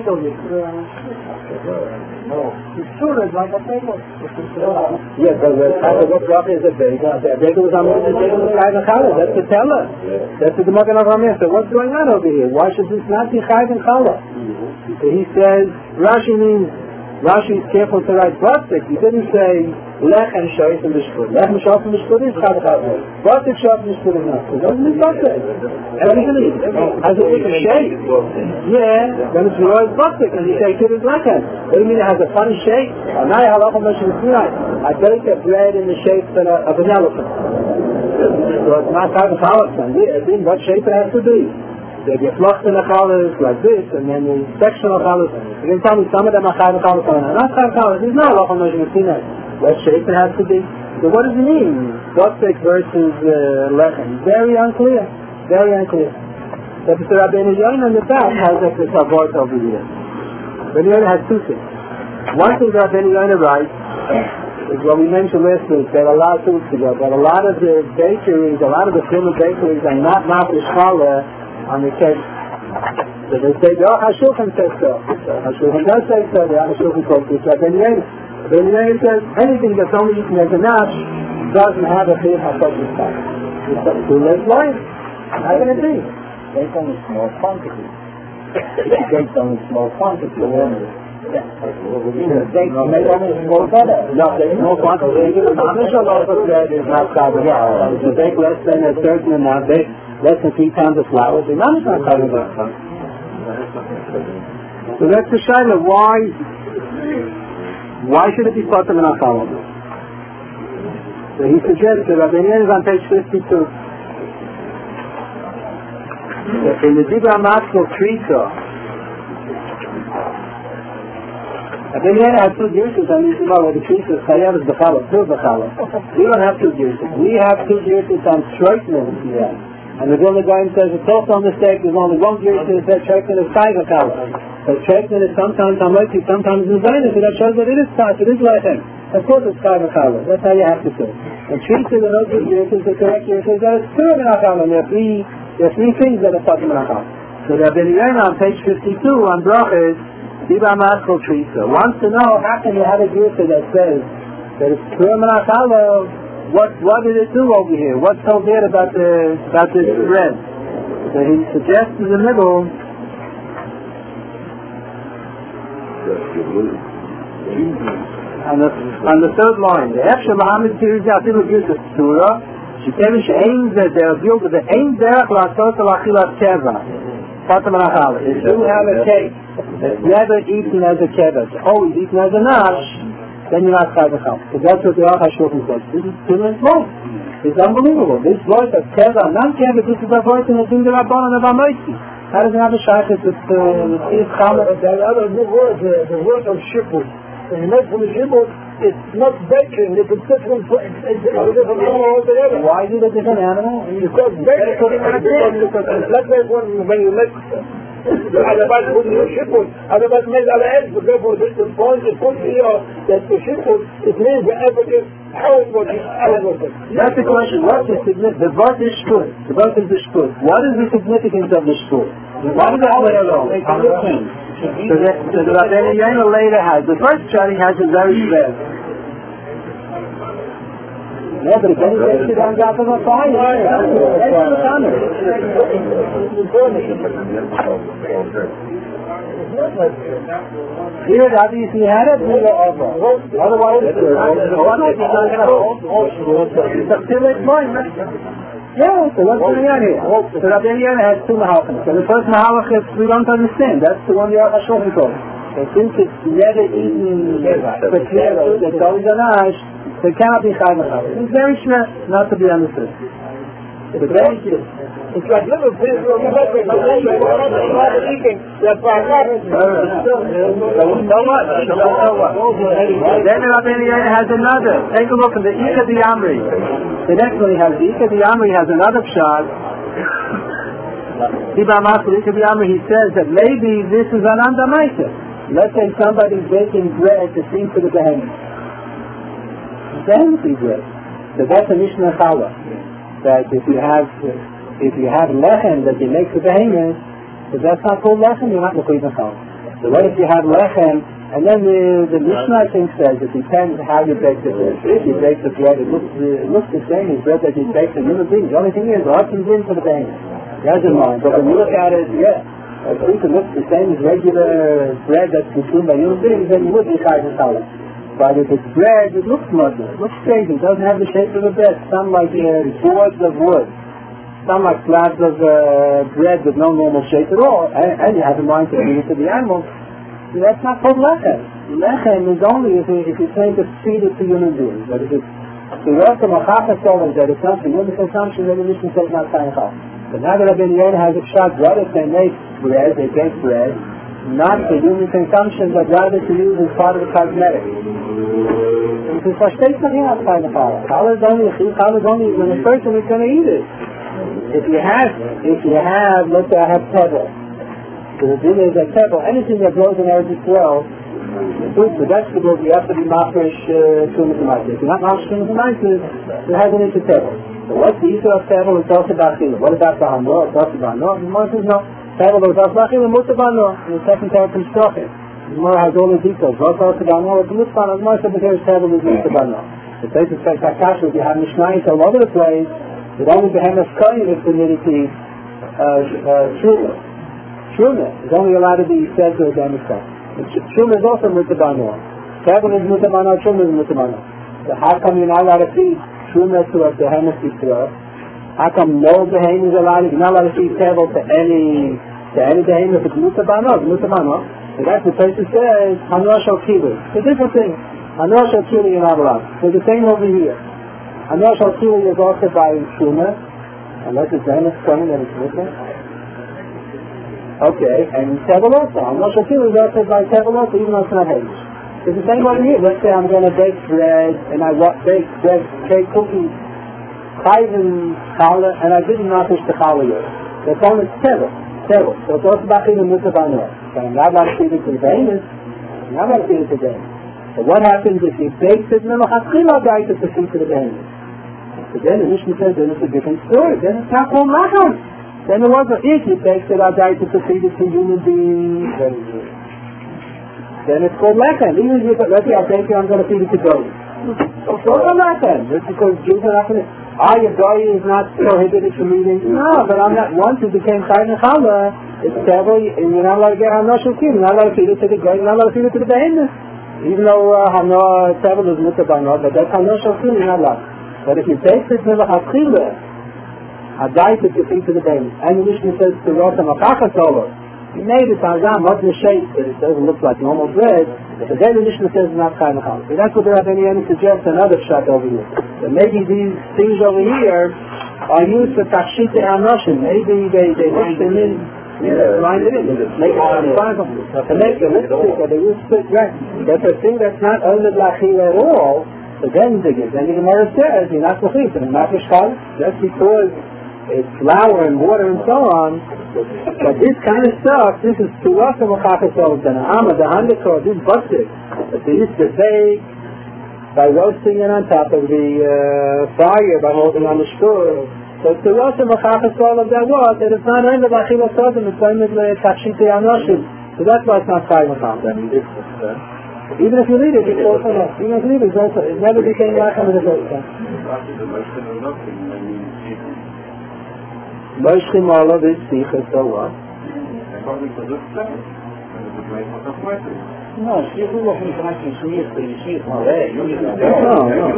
It's sure it's like a bagel. Yes, but what bracha is a bagel? A bagel is on the bagel is Chai V'chala. That's the teller. That's the Magen Avraham. So what's going on over here? Why should this not be Chai V'chala? So he says, Rashi means, Rashi is careful to write Botzek. He didn't say Lech and Shoyf and Mishpur. Lech and Shoyf and Mishpur is Chai V'chala. Botzek, Shoyf and Mishpur is not. It doesn't mean Botzek. Everything has a different shape. Yeah, then it's Roy's Botzek and you say it is Lechem. What do you mean it has a funny shape? I bake a bread in the shape of an elephant. So it's not Chai V'chala. What shape it has to be? They get fluffed in the challah like this, and then the sectional challah. You can tell me some of them are Chai V'chala, some are not Chai V'chala. There's no halacha Moshe Messina. What shape it has to be? So what does it mean? Botzek versus uh, Lechem. Very unclear. Very unclear. But the Rabbeinu Yoin on the back has like this avort over here. Rabbeinu Yoin has two things. One thing Rabbeinu Yoin writes, is what we mentioned last week, that a lot of weeks ago, that a lot of the bakeries, a lot of the famous bakeries are not mafish challah on the cake. So they say, oh, Hashulchan says so. Hashulchan does say so, the Hashulchan calls it so. Ben Yair Ben Yair says, anything that's only eaten as a nash doesn't have a chiyuv hakodesh time. It's too late wine. How can it be? Based on a small quantity. Based on a small quantity. Yeah. They make only small better. No, there's no quantity. The Amish also said is not covered. Yeah, if you bake less than a certain amount, bake less than three pounds of flour, the Amish not covered that. So that's the shaila. Why? Why should it be Potem and Achalon? So he suggests that Rabbi Yehuda is on page fifty-two. In the Dibra Matzkel Trisa, Rabbi Yehuda has two juices on this where the Trisa is Chayav is Bechala, two Bechala. We don't have two juices. We have two juices on Shreitman. Yeah. And the Vilna Gaon says it's also a mistake. There's only one juice that says Shreitman is five Bechala. But Shreitman is sometimes Hamoiti, sometimes in Zayna, so that shows that it is five, it is Lechem. Of course it's five Bechala. That's how you have to say. And Trisa, the no two juices, the correct juice is that it's two Bechala. There are three There are three things that are Potem and Achalon. So Rabbi Yehuda on page fifty-two on Brachos, Dibra Matzkel Trisa, wants to know how can you have a juice that says that it's Purim and Achalon. What what did it do over here? What's so bad about the about this bread? So he suggests in the middle. On the on the third line, the Efshel Muhammad Tirizah Afilu Yusuf Surah. שכן שאין זה דרך דיוק, זה אין דרך לעשות על אכילת קבע. Potem and Achalon. If you have a cake that's never eaten as a keva, it's always eaten as a nash, then you're not Chai B'chal. So that's what the Aruch HaShulchan says. This is too much. It's unbelievable. This voice of keva, non-keva, this is a voice in the Din D'Rabbanan of Amoitzi. How does it have a shaykhis with the Challah? There are other new words, the word of shiput. And you make from the shiput, it's not baking, it's a different altogether. Why is it a different animal? Because baking, let's say when you make otherwise when you shiput, otherwise made other eggs, but therefore the point is put here that the shiput, it means the evidence, how it was, how it was. That's the question. What's the significance? The birth is shput. The birth is the shput. What is the significance of the shput? What is the play alone? So that so the Rabbeinu Yonah later has, the first study has a very bad. Yeah, but if any takes it on top of a fire, that's the honor. Here, obviously, had it, we were over. Otherwise, it's still it's mine. Yeah, so what's going on here? So Rabbi Yehuda has two mahalachim. So the first mahalach is we don't understand. That's the one the Aruch HaShulchan calls. So since it's never eaten for keva, it's always a nash, so it cannot be Chai B'chal. It's very shmeh, not to be understood. It's very shmeh. It's like little things where we make it, but then we're not eating. That's why I'm not eating. So what? So what? Then Rabbi Yehuda has another. Take a look at the Ika D'Amri. The next one he has, the Ika D'Amri has another pshat. Dibra Matzkel Ika D'Amri, he says that maybe this is an andamaita. Let's say somebody's baking bread to feed to the behemoth. Behemoth bread. So that's a Mishnah Challah. That if you have if you have lechem that you make for behemoth, if that's not called lechem, you're not Mechuyev Challah. So what if you have lechem, and then the, the Mishnah I think says it depends how you bake the bread. If you bake the bread, it looks, it looks the same as bread that you bake for human beings. The only thing is, what comes in for the behemoth? It doesn't mind. But when you look at it, yeah, I think it looks the same as regular bread that's consumed by human beings, then you would be Chai B'chal. But if it's bread, it looks muddy. It looks strange. It doesn't have the shape of a bread. Some like uh, boards of wood. Some like slabs of uh, bread with no normal shape at all. And, and you have in mind to feed it to the animals. So that's not called lechem. Lechem is only if, you, if you're trying to feed it to human beings. But if it's the rest of a chachas solar that it's not for human consumption, then the mission says not Chai B'chal. But now that Rabbi Yehuda has a shot, what if they make bread, they bake bread, not for human consumption, but rather to use as part of the cosmetic. Because versteht man ja Chai B'chal. Challah is only, Challah is only when a person is going to eat it. If you have, if you have, let's say I have pebble. So the thing is that pebble, anything that grows in Eretz Yisrael, The fruits, the vegetables, you have to be mafresh Trumas U'Maisa. If you're not mafresh Trumas U'Maisa, it has an issue table. So what's the issue of table? It's also about Chila. What about the Hanor? It's also about Hanor. The Gemara says no. Table is also about Chila, Mutzah Hanor. In the second table from Shochet. The Gemara has all the details. What's also about Hanor? It's Mutzah Hanor. The Gemara said that there's table is Mutzah Hanor. The place is like Kasha, if you have Mishnayos all over the place, but only the Behemoth Kohen is permitted to eat Truma. Truma is only allowed to be said to a Behemoth Kohen. Truma is also Mutzah Hanor. Table is Mutzah Hanor, Truma is Mutzah Hanor. So how come you're not allowed to feed Truma to a Behemoth Yisrael? How come no Behemoth is allowed? You're not allowed to feed table to any to any Behemoth. It's Mutzah Hanor, Mutzah Hanor. So that's the place that says Hanor Shal Kilu. It's a different thing. Hanor Shal Kilu you're not allowed. So the same over here. Hanor Shal Kilu is also by Truma, unless it's Behemoth Kohen that it's Mutzah. Okay, and table also. Hanor Shal Kilu is also by table also, even though it's not Hamish. It's the same over here. Let's say I'm going to bake bread, and I wa- bake bread, bake cookies, chayvin challah, and I didn't notice the challah yet. That's only table, table. So it's also about the Mutzah Hanor. So I'm not allowed to feed it to the Behemoth. I'm not allowed to feed it to the Behemoth. So what happens if he bakes it, and then I'll diet it to feed to the Behemoth? So then the Mishnah says, then it's a different story. Then it's not called Lacham. Then it wasn't if he bakes it, I'll diet it to feed it to human beings. Then it's called Lechem. Even if you put, let's say I'll bake it, I'm going to feed it to goats. So it's called Lechem. Just because Jews are not going to, ah, your guy is not prohibited from eating. No, but I'm not, once it became Chayv and Challah, it's terrible, and you're not allowed to get Hanor Shal Kilu. You're not allowed to feed it to the goat, you're not allowed to feed it to the Behemoth. Even though Hanor Table is Mutzah Hanor, but that's Hanor Shal Kilu, you're not allowed. But if you bake it with a Chachila, a diet that you feed to the Behemoth, and the Mishnah says to Rotam Akachas Olo, you made it on Zam, not in the shape, but it doesn't look like normal bread, but then the Mishnah says it's not Chayv and Challah. So that's what the Rabbeinu suggests another shot over here. But maybe these things over here are used for Tachshit Anoshim. Maybe they, they mix them in, grind it in, make it to make the lipstick or the root stick, right? That's a thing that's not only Lachila at all. So then the then the Gemara says, you're not Lachila, and not Mishkal, just because it's flour and water and so on. But this kind of stuff, this is Turas and Machachas Olam, the Na'ama, the Handikor, this busted, that they used to bake by roasting it on top of the uh, fire, by holding on the shkur. So Turas and Machachas Olam, that was, that it's not only Lachila Sodim, it's only Tachshitei Anoshim. So that's why it's not Chayv and Challah. Even if you read it, it's also not. Even if you read it, it's also, it never became Lacham in the first time. Moshchim Allah is Sicha, so what? No, she is not in connection, she is she is not there. No, no.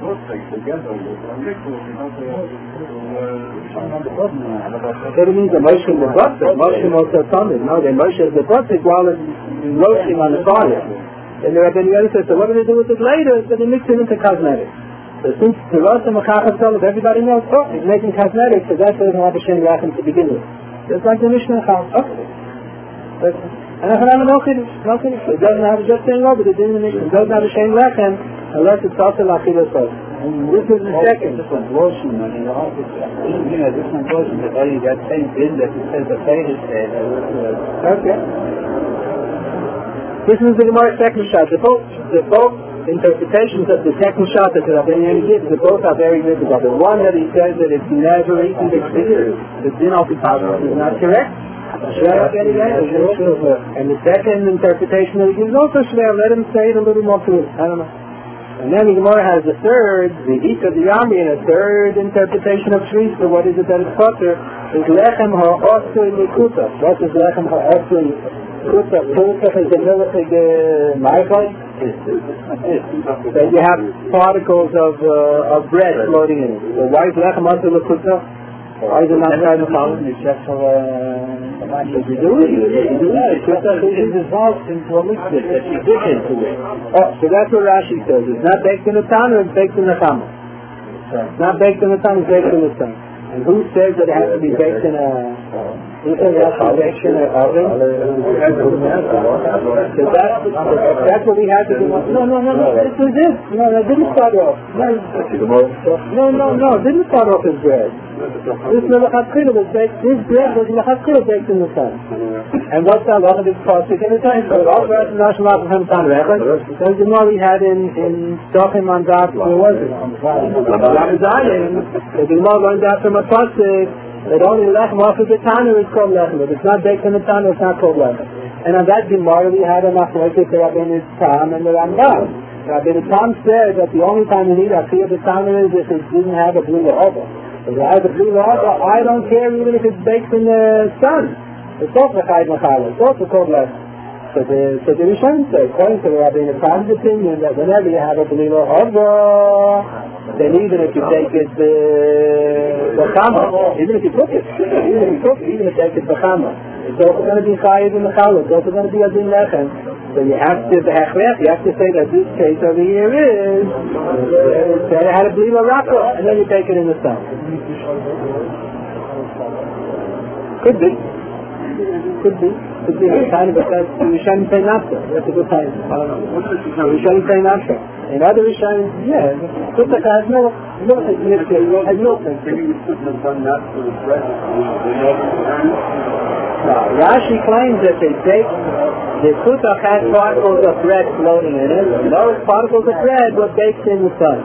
That means the Moshchim the Butzik, Moshchim also Tamid. No, the Moshchim the Butzik while it's roasting on the fire. And the Rabbeinu says, so what do they do with it later? So they mix it into cosmetics. So since the Rosh and Machachas Olam, everybody knows, oh, he's making cosmetics, so that's why they don't have a Shem Rachem to begin with. Just like the Mishnah Chal. Okay. But, and I have no Kiddush, no Kiddush. It doesn't have just saying over, but it doesn't have a Shem Rachem unless it's also Lachila Sos. And this is the second. This one, lotion, I mean, you know, this one lotion, that only that same bin that it says the Feidish said. Okay. This is the Gemara's second shot. The both, the both interpretations of the second shot that the Rabbeinu gives, they both are very good together. One that he says that it's never eaten the clear, the din of the power is not correct. And the second interpretation that he gives also shver. Let him say it a little more clear. I don't know. And then the Gemara has the third, the Ika the Yami, and a third interpretation of Shri. So what is it that is potter? Is lechem ha'osu nikuta. What is lechem ha'osu nikuta? Kuta is the military microphone. So you have particles of uh, of bread floating in it. So why is lechem ha'osu nikuta? Why is it not trying to follow? It's just for uh, you do it. You do it. It's dissolved into a liquid that you dip into it. Oh, so that's what Rashi says. It's not baked in the tan, or it's baked in the chama. It's not baked in the tan, it's baked in the tan. And who says that it has to be baked in a He says that's direction of it. That's what we had to do. No, no, no, no. This was it. No, no, it didn't start off. No, no, no. It didn't start off as bread. This Melachatchila was baked. This bread was Melachatchila baked in the sun. And what's that? Lot of this pasuk in the time. So all the rest of National Law from Tan Record. So the more we had in in Stochim on that. Where was it? The more learned that from a pasuk. That only lechem off of the Tana is called lechem. If it's not baked in the Tana, it's not called lechem. And on that Gemara we had a machlokes the Rabbeinu Tam and the Rambam. Rabbeinu Tam said that the only time you need a fiyah the Tana is if it didn't have a blue lahava. If it has a blue lahava, I don't care even if it's baked in the sun. It's also chayv machala. It's also called lechem. So the so the Rishon said, according to the Rabbeinu Tam's opinion, that whenever you have a blue lahava, then even if you take it the chama, even if you cook it, even if you cook it, even if you take it the chama, it's also going to be chayiv in the challah. It's also going to be a din lechem. So you have to the hechrech. You have to say that this case over here is that it had a blila raka, and then you take it in the sun. Could be. Could be. Could be a kind of a test. We shouldn't say nafta. That's a good time. I don't know. We shouldn't say nafta. In other Rishonim, yeah, Kutak has no, no, has no sense. Rashi claims that they take the Kutak has particles of bread floating in it, and those particles of bread were baked in the sun.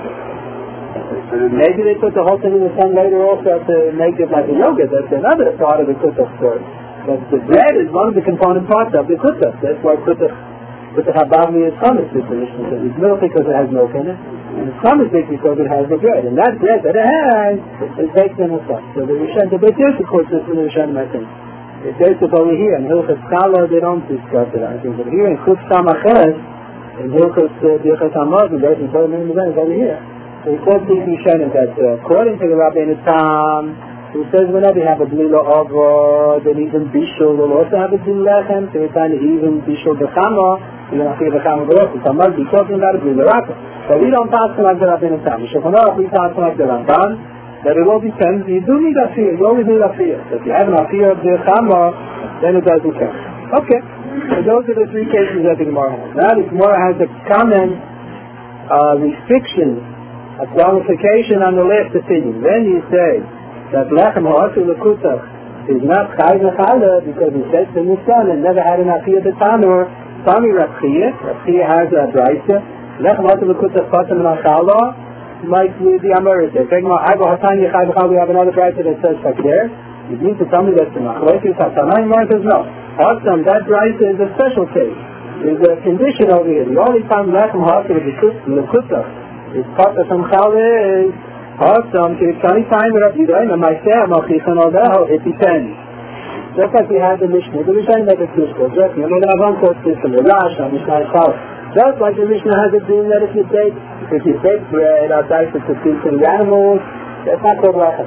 Maybe they put the whole thing in the sun later also to make it like a yogurt. That's another part of the Kutak story. But the bread is one of the component parts of the Kutak. That's why Kutak. But the Chabavmi is chametz, the Mishnah says. It's milk because it has milk in it, and it's chametz because it has the bread. And that bread that it has is baked in the sun. So the Rishon, the Beit Yosef quotes this in the Rishon, I think. It says over here, in Hilchos Chala, they don't discuss it, I think. But here in Chutz Samaches, in Hilchos Birchas Hamazon, there's a very many events over here. So he quotes these Rishonim that uh, according to the Rabbeinu Tam, who says whenever you have a blila over, then even bishul will also have a blila lechem, so we're trying to even bishul b'chama, you're going to see the chama below, so somebody be talking about a blila raka. But we don't pass like the Rabbeinu Tam. Shulchan we pass like the Ramban, that it all depends, you do need a fear, you always need a fear. So if you have an fear of the chama, then it doesn't count. Okay, so those are the three cases that the Gemara has. Now the Gemara has a common uh, restriction, a qualification on the last opinion. Then you say, that lechem ha'asu l'kutach is not chayv nechala because it says in the sun and never had an afiyah the tanur. Sami Rav Chiya, Rav Chiya has a brayta. Lechem ha'asu l'kutach patam nechala might be the America. Talking about Ibo Hatanya chayv nechala, we have another brayta that says like there. You need to tell me that's the machlokes. Hatanayim says no. Hatam, that brayta is a special case. There's a condition over here. The only time lechem ha'asu l'kutach is patam nechala is awesome. It's any time that you don't know my share, my chichan or that, it depends. Just like we had the Mishnah, the Mishnah that it's useful. Just you know the Avon quotes this from the Rash, the Mishnah itself. Just like the Mishnah has a dream that if you take, if you take bread outside to feed to the animals, that's not called lechem.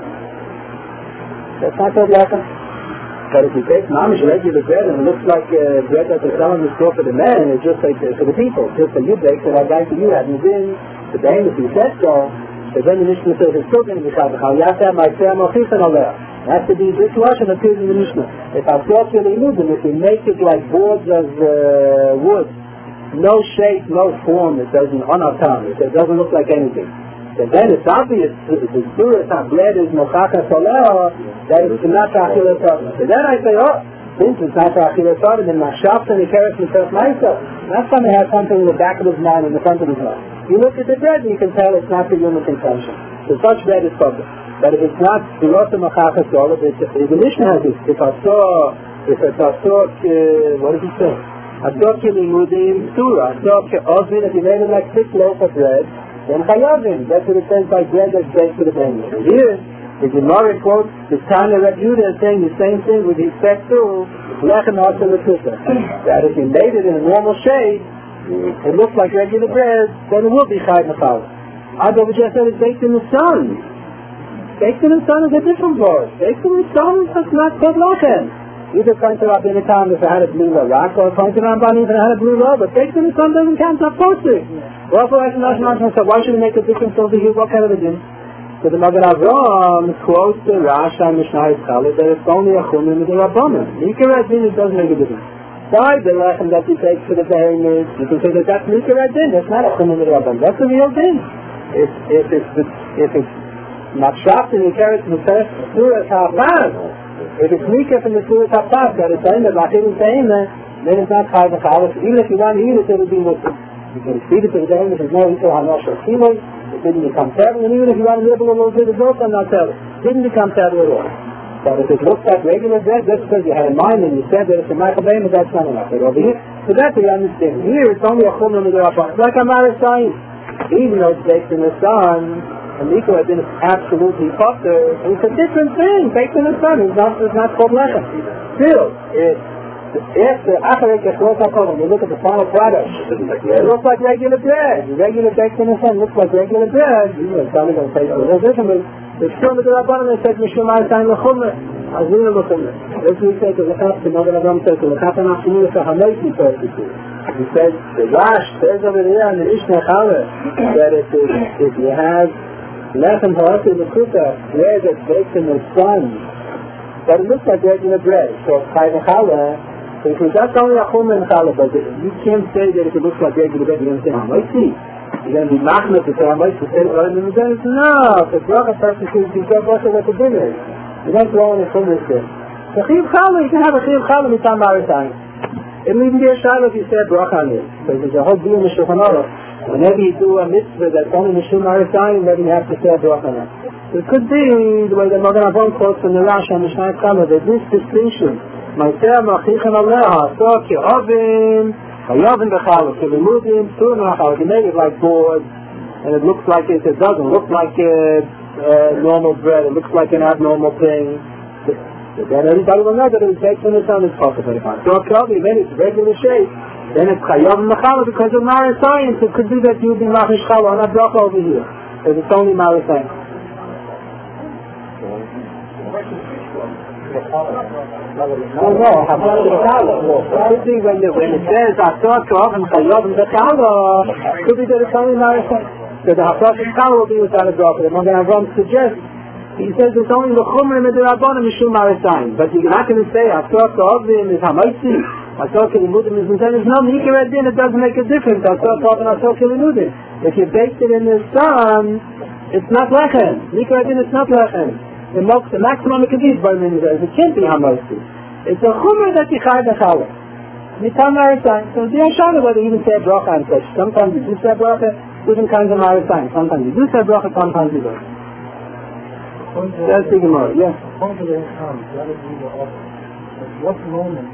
That's not called lechem. But if you take mamish regular bread and it looks like uh, bread that they're selling in the store for the men, it's just like uh, for the people, just for you bake, so that guy for you hasn't been, the day if you said so. So then the Mishnah says it's still going to be chayv nechala. You have to have my tzeh mochichan aleh. It has to be this Russian appears in the Mishnah. If I thought really moving, if we make it like boards of uh, wood, no shape, no form, it doesn't on our tongue. It doesn't look like anything. So then it's obvious. If the surah bread is mochachas aleh, that it's not achila tzara. So then I say, oh, since it's not achila tzara, then mashaf and ikeres himself myself. That's something that has something in the back of his mind, in the front of his mind. You look at the bread and you can tell it's not for human consumption. So such bread is public. But if it's not Pirota Machachas Olav, the Mishnah has this. If I saw, if I saw, what does he say? I saw Kilimudim Surah. I saw Ozvin, if you made it like thick loaf of bread, then Chayavim. That's what it says by bread that's baked for the menu. Here, the Gemara quotes the Tana Reb Yehuda saying the same thing with respect to Lechem Ha'asu L'Kutach. That if you made it in a normal shape, it looks like regular bread, then it will be chayv nechala. Although we just said it's baked in the sun. Baked in the sun is a different word. Baked in the sun is not called lechem. Either according to Rabbeinu Tam if it had a blue rock, or according to Ramban if it had a blue rock, but baked in the sun doesn't count, it's not posted. Why should we make a difference over here? What kind of a din? So the Magen Avraham quotes the Rashi and Mishnah Chala that it's only a chumrah with the Rabbanan. Mikra Din, it doesn't make a difference. Why the lechem that you take for the behemoth, you can say that that's Mikra Din, that's not a chumrah with the Rabbanan, that's a real din. If, if it's, if it's not shopped and you carry it to the first Surah Ta'afaz, if it's Mikra from the Surah Ta'afaz, that it's saying that Lachim is saying that, then it's not Chai V'Chalas. Even if you want to eat it, it will be Muslim. You can feed it to the behemoth, there's no Yisrael Hanosh or Chimoy, it didn't become terrible, and even if you want to nibble a little bit, it's also not terrible. It didn't become terrible at all. But if it looks like regular bread, that's because you had in mind and you said that it's a Michael Behemoth, that's not enough. But over here, so that's what you understand. Here, it's only a chumrah with the Rabbanan. It's like a matter of science. Even though it's baked in the sun, and Mikra Din is absolutely potter, it's a different thing. Baked in the sun, it's not, it's not called lechem. Still, it, after Acharei Kechlot HaKolam, you look at the final product, it looks like regular bread. The regular baked in the sun looks like regular bread. You know, it's probably going to taste a little different, but it's still with the Rabbanan that says, Mishum Ma'asayim L'chumrah. Azina L'chumrah. This we say to the Chaf, the Magen Avraham says, to the Chaf HaNachshinu L'chahamoiti Torah. He says, the Rash says over there in the Mishnah Chala that if, if you have lechem ha'aseh l'kuta, bread that's baked in the sun, but it looks like regular bread. So Chai V'Chala, because that's only a chumrah in Chala, but you can't say that if it looks like regular bread, you're going to say Hamaisi. You're going to be machmir to say Hamaisi, to say rather than the bread. No, if it's not a person who's been so blessed with the dinner, you don't throw in a chumrah there. So Chiv Chala, you can have a Chiv Chala mitam maritime. It will even be a shayla if you say a bracha on it. Because there's a whole deal in the Shulchan Aruch. Whenever you do a mitzvah that's only Mishum Maritayim, then you have to say a bracha on it. It could be the way the Magen Avraham quotes from the Rashi and Mishnah Chala that this distinction, Ma'aseh Machichem Aleha, so Ki'ovim, Hayovim B'Chala, Ki'limudim, Surim B'Chala, you make it like board, and it looks like it, it doesn't look like a uh, normal bread, it looks like an abnormal thing. Then everybody will know that it was baked in the sun, it's possible. So Ki'ovim, then it's regular shape, then it's Hayovim B'Chala because of Mara science, it could be that you'll be Machish Chala on a bracha over here, because it's only Mara science. No, no, could be when, the, when it says Asor Kov and Chayov and B'Chala, could be that it's only Marathon. So the Asor Kov will be without a drop. The Magen Avraham suggests, he says it's only the Chumrah and the Rabbanan Mishum Marathon. But you're not going to say Asor Kov is Hamaisi, Asor Kilimudim is intended. No, Mikra Din, it doesn't make a difference. Asor Kov and Asor Kilimudim. If you baked it in the sun, it's not Lechem. Mikra Din, it's not Lechem. The, most, the maximum it can be is by minutes. It can't be Hamaisi. It's a chumrah that you chai b'chala. Mitam maritime. So the Yashana whether you even say a bracha and such. Sometimes you do say a bracha, different kinds of maritime. Sometimes you do say a bracha, sometimes you don't. That's the Gemara, yes. What moment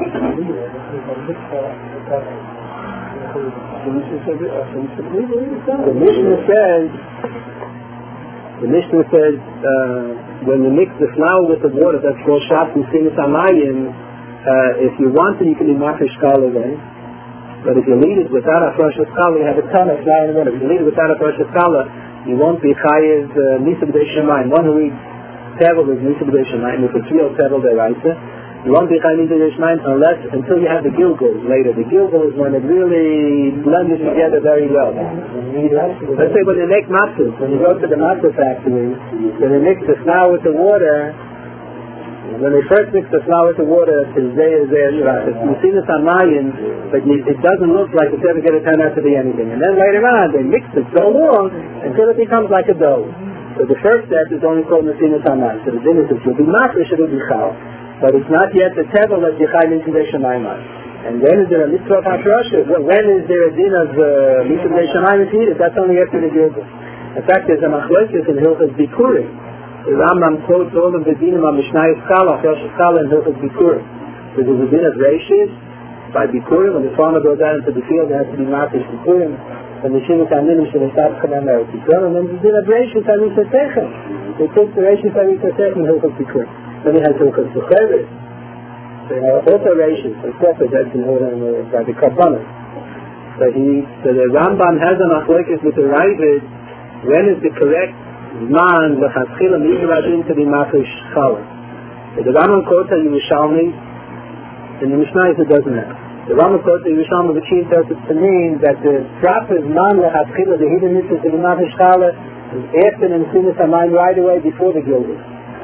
the Mishnah says The Mishnah says uh, when you mix the flour with the water, that's called Shabbat and Sinas Amayim. Uh, if you want it, you can be Mafish Kala then. But if you leave it without a fresh Kala, you have a ton of flour in the water. If you leave it without a fresh Kala, you won't be Chayiv Nisa B'dei Shemayim. One who reads Tevel is Nisa B'dei Shemayim. If it's real Tevel, they're right. You won't be Chayiv Nisa B'dei Shemayim unless, until you have the Gilgul later. The Gilgul is when it really blends together very well. Let's say when they make matzahs, when you go to the matzah factory, when they mix the flour with the water, when they first mix the flour with the water, it's Zayah Zayah Shrat. You see this on Mayan, but you, it doesn't look like it's ever going to turn out to be anything. And then later on, they mix it so long until it becomes like a dough. So the first step is only called Nesinas Hamayim. So the din is it will be mafresh, it will be chal. But it's not yet the tevel that Yechai Nesinas Shemayim. And when is there a mitzvah of Hashrasha? When is there a din of Nesinas Shemayim heated? That's only after the Gilgul. In fact, there's a machlokes in Hilchos Bikurim. The Rambam quotes all of the dinim of Mishnayos Chala, Hilchos Chala, and Hilchos Bikurim. So there's a din of Reishis by Bikurim. When the farmer goes out into the field, there has to be Mafish Bikurim. And the Shivas Aminim should have started from America. And then the din of Reishis Arisha Techem. They take the Reishis Arisha Techem and Hilchos Bikurim. Then he has Hilchos Becheres. So you have also Reishis, and Prophet that's in order by the Kabbalah. So he, so the Rambam has a machlokes with the Ravid. When is the correct man l'chatzchila mi'irad to be mafish chala? The Rambam quotes a Yerushalmi, and the Mishnah it doesn't have. The Rambam quotes a Yerushalmi, which he interprets to mean that the proper man l'chatzchila, the hidden mitzvah to be mafish chala, after the Mesinas Hamayim right away before the Gilgal.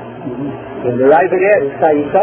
When the Ravid asks,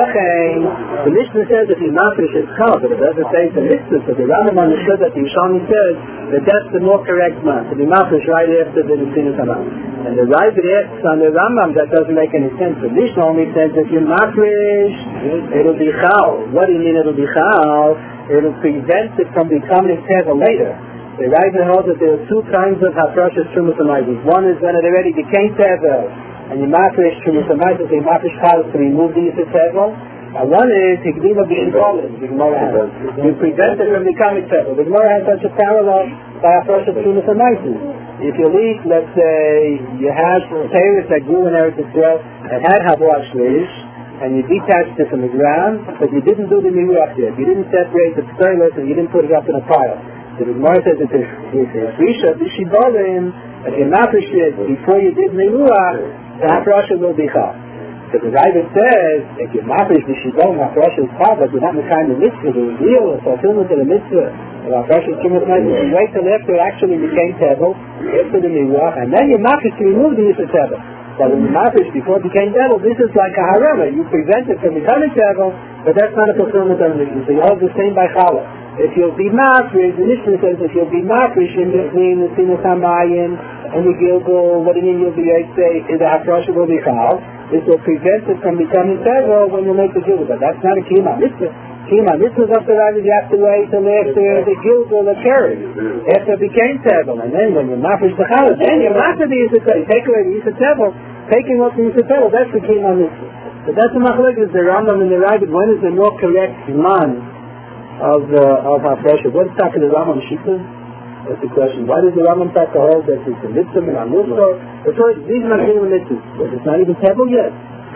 the Mishnah says that the Mafresh is Chal, but it doesn't say it's a mitzvah. So the Rambam understood that the Yishami says that that's the more correct man, to be Mafresh right after the Mesinas Hamayim. And the Ravid asks on the Rambam, that doesn't make any sense. The Mishnah only says that you're Mafresh, it'll be Chal. What do you mean it'll be Chal? It'll prevent it from becoming Teva later. The Ravid holds that there are two kinds of Hafrashas Trumas Hamayim. One is when it already became Teva, and you mafresh Trumas Hamayim, you mafresh Chalas to remove the Yisur Tevel. And one is Higdima B'Shibolim, the Gemara has. You prevent it from becoming Tevel. The Gemara has such a parallel by Hafrashas Trumas Hamayim. If you leave, let's say, you have Teres that grew in Eretz Yisrael and had Havash Lish, and you detached it from the ground, but you didn't do the Miruach yet. You didn't separate the Pterlis and you didn't put it up in a pile. So the Gemara says that there's Risha B'Shibolim, if you mafresh it before you did Miruach, the Hafrasha will be Chal. So the Ravid says, if you mafresh the Shibon, Hafrasha is Chal, but you're not in the kind of mitzvah, the real fulfillment of the mitzvah, the Hafrasha is Trumas Hamayim, you wait till after it actually became Tevel, after the Miruach, and then you mafresh to remove the Yisur Tevel. But when you mafresh before it became Tevel, this is like a harama. You prevent it from becoming Tevel, but that's not a fulfillment of the mitzvah. So you hold the same by Chala. If you'll be mafresh, the Mishnah says if you'll be mafresh in between the Mesinas Hamayim and the Gilgal, what do you mean you'll be say is the Hafrasha will be Chal? This will prevent it from becoming Tevel when you make the Gilgal. But that's not a Kiyama Mitzvah. Kiyama Mitzvah is up to that, you have to wait till after the Gilgal occurred, after it became Tevel. And then when you mafresh the Chal, then you mafresh the Yisur Tevel, take away the Yisur Tevel, taking off the Yisur Tevel, that's the Kiyama Mitzvah. But that's the Machlek is the Rambam and the Ravid. When is the more correct man of uh, of Hafrasha? What's talking the Rambam Shita? That's the question. Why does the Rambam talk to hold that it's a mitzvah and a mitzvah? Because these are not even mitzvahs. But it's not even Tevel yet.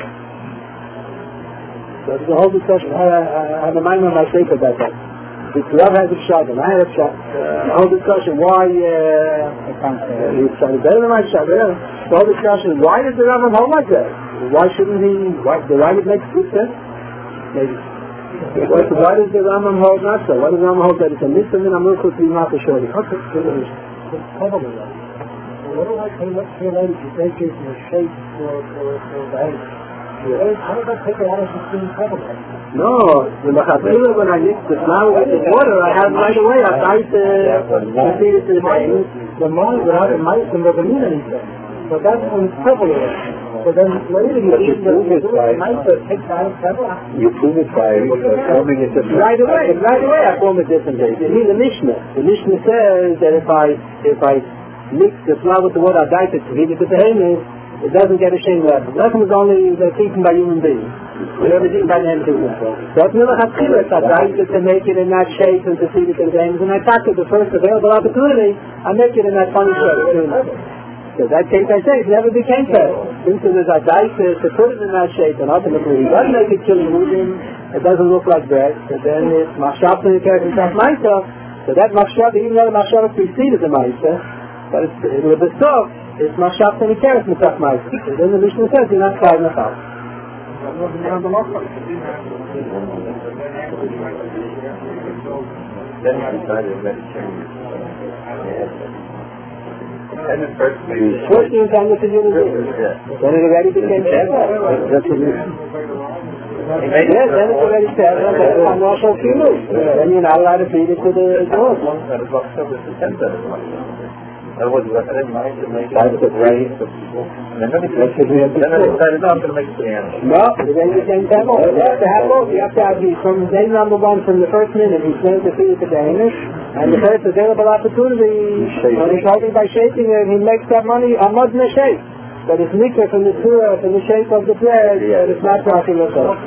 So it's the whole discussion. I, I, I have a mind on my sake about that. The Rav has a shot and I have a shot. Uh, the whole discussion, why uh, it's uh, better than my shot. Yeah. The whole discussion, why does the Rambam hold like that? Why shouldn't he, why, the Ravid makes good sense? Maybe. Why, why does the Rambam hold not so? Why does the Rambam hold that it's a mitzvah and a mitzvah to be mafresh shorty? Okay, good. What do I say, what's related to taking the shape for, for, for the egg? How does that take a lot of sixteen trouble? No, the Machatila, when I mix the flour with the water, I have right away, I try to feed it to the baby. The mind without the mice and doesn't mean anything. So that's when it's trouble. So then later you eat the mice that takes out of trouble. You prove it by forming it different. Right away, right away I form it different ways. You need the Mishnah. The Mishnah says that if I if I mix the flour with the water, I dye it to feed it to the behemoth, it doesn't get a shame level. Nothing is only that's eaten by human beings. Whatever is eaten by the behemoth. So it's not a chila. I dye it to make it in that shape and to feed it to the behemoth. And I thought that the first available opportunity, I make it in that funny shape. So that case I say, it never became Tevel. Since it was a dice to, to put it in that shape, and ultimately it doesn't make it chili moving, it doesn't look like bread, and then it's machshav to the character of Maisa, so that machshav, even though the machshav preceded the Maisa, but it's, with the soft, it's machshav to the character of Maisa. So then the Mishnah says, you're not trying to help. Then you decided to meditate. And the first thing First thing time with the human being. Then it already became Tevel. That's what it is. Yes, then it's already Tevel, but it's not also Kilu. Then you're not allowed to feed it to the dog. Otherwise, you have to mind to make it the right. And then it decided not to make it the animal. No, it then became Tevel. You have to have both. You have to have the, from day number one, from the first minute, he's going to feed it to the Hamish, and the first available opportunity, when he's holding by shaking it, he makes that money a mud in a shape. But it's mikvah from the surah, from the shape of the bread, but it's not talking about that.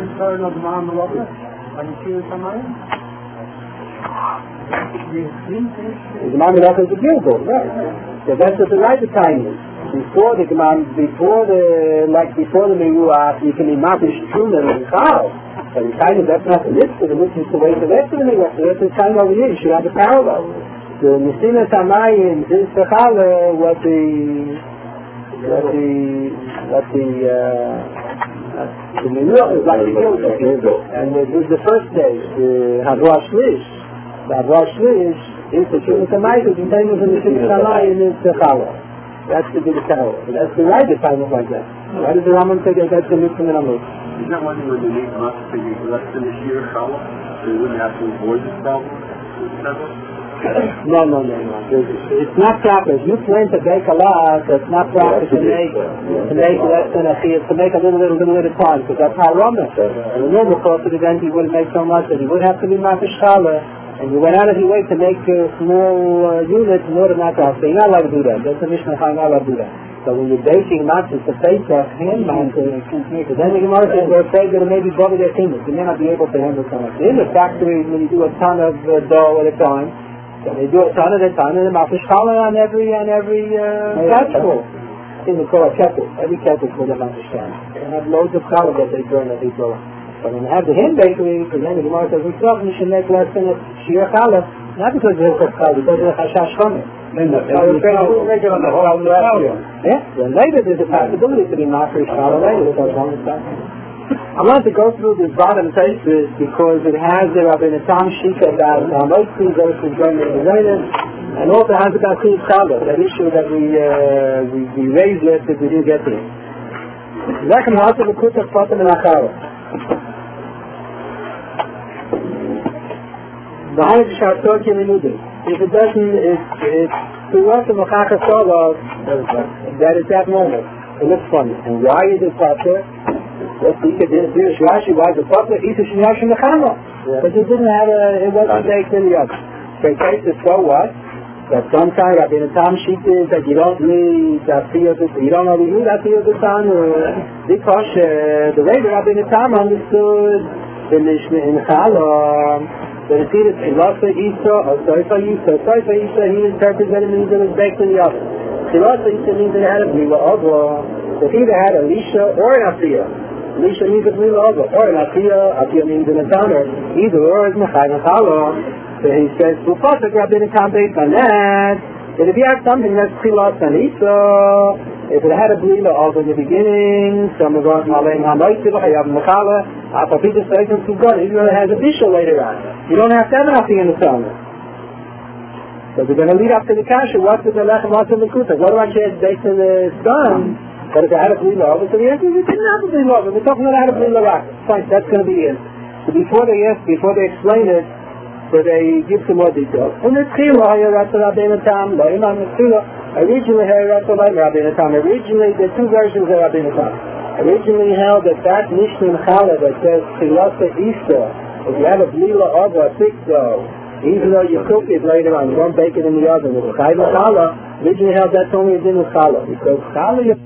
The Gemara Melachah is a Gilgal, right? So that's what the right time is. Before the Gemara, before the, like before the Miruach, you can be mafresh Truma and Chal. But the time is that's not the mitzvah, the mitzvah is to wait till after the Miruach. So that's the time over here, you should have a parallel. The Mesinas Hamayim, this Chala, what the, what the, what the, uh, the Miruach is like the Gilgal. And this is the first day, the Havash Lish. The Havash Lish is the Trumas Hamayim, the same as the Mesinas Hamayim is the Chala. That's the big tower. That's the right definement like that. Why does the Rambam say that that's the Mitzvah and Amud? Isn't that one where they make must to be less than a sheer challah, so you wouldn't have to avoid this problem? No, no, no, no. It's not proper. If you plan to bake a lot, it's not proper to make to make less than a chiyuv, to make a little, little, little, little time, because that's how Rambam says. And the normal course of the event, he wouldn't make so much that he would have to be mafish challah. And you went out of your way to make uh, small uh, units in order not to have to. You're not allowed to do that. That's the Mishnah, you're not allowed to do that. So when you're baking matzahs to Pesach, hand matzahs, because then the Gemara says they're afraid that it may be bother their peanuts. You may not be able to handle so much. In the factory, when you do a ton of uh, dough at a time, so they do a ton at a time, and they mafish challah on every on every uh, vegetable. In the call a kettle, every kettle for the mafish challah. They have loads of challah that they burn that they throw. But when you have the hand bakery, because then the Gemara says, you should make less than a sheer challah, not because of the challah, because of the chashash chomer. Then make it on the whole yeah, then later there's a possibility to be mafish challah later, because one is done. I want to go through this bottom thesis because it has the Rabbeinu Tam Shita about how most things goes to German and Zayden, and also has about Chiyuv Challah, that issue that we uh, we, we raised yet that we didn't get to. Lechem Hasa V'Kutak Fatim and Achara. The Hayat Shartor Kiminudin. If it doesn't, it's it's to us a Machacha Solov that it's abnormal. It looks funny. And why is it Fatir? Let's see, it didn't do Rashi, why is it Fatir? Isa Shinyash in the Chama. Because it didn't have a, it wasn't baked in the oven. So it takes it, so what? That sometimes Rabbeinu Tam Shita is that you don't need that fear of the you don't really need that fear of the sun, because uh, the way that Rabbeinu Tam understood the Mishnah in Challah, that it's either Chilasa Isa or Soifa Isa. Soifa Isa, he interprets that it means it was baked in the oven. Chilasa Isa means it had a Blila Ova. So it either had a Lisha or an Afiyah. Lisha means a Blila Ova, or an Afiyah. Afiyah means an Atamer. Either or is Mechai Challah. So he says, Ufasak Rabbeinu Tam based on that, that if you have something that's Chilasa Isa, if it had a Blila Ova in the beginning, some of us Malaim HaMoitziv, Hayav Mechala, Apapita Seikum Sugan, even though it has a Bisha later on. You don't have to have an Afiyah in the summer. So we're going to lead up to the Kasha, what's the Lechem, what's the Mekuta? What do I care based on the sun? But if it had a Blila Ova, so the answer is it didn't have a Blila Ova. We're talking about how to Blila Ova. Fine, that's going to be it. So before they ask, before they explain it, so they give some more details. In the Tchila, Rabbeinu Tam, originally, Rabbeinu Tam, originally, there are two versions of Rabbeinu Tam. Originally held that that Mishnah in Challah that says Chilasa Isa, if you have a Blila Ova, a thick dough, even though you cook it later on, you don't bake it in the oven, it's Chayv Challah, originally held that's only a din of Challah, because Challah you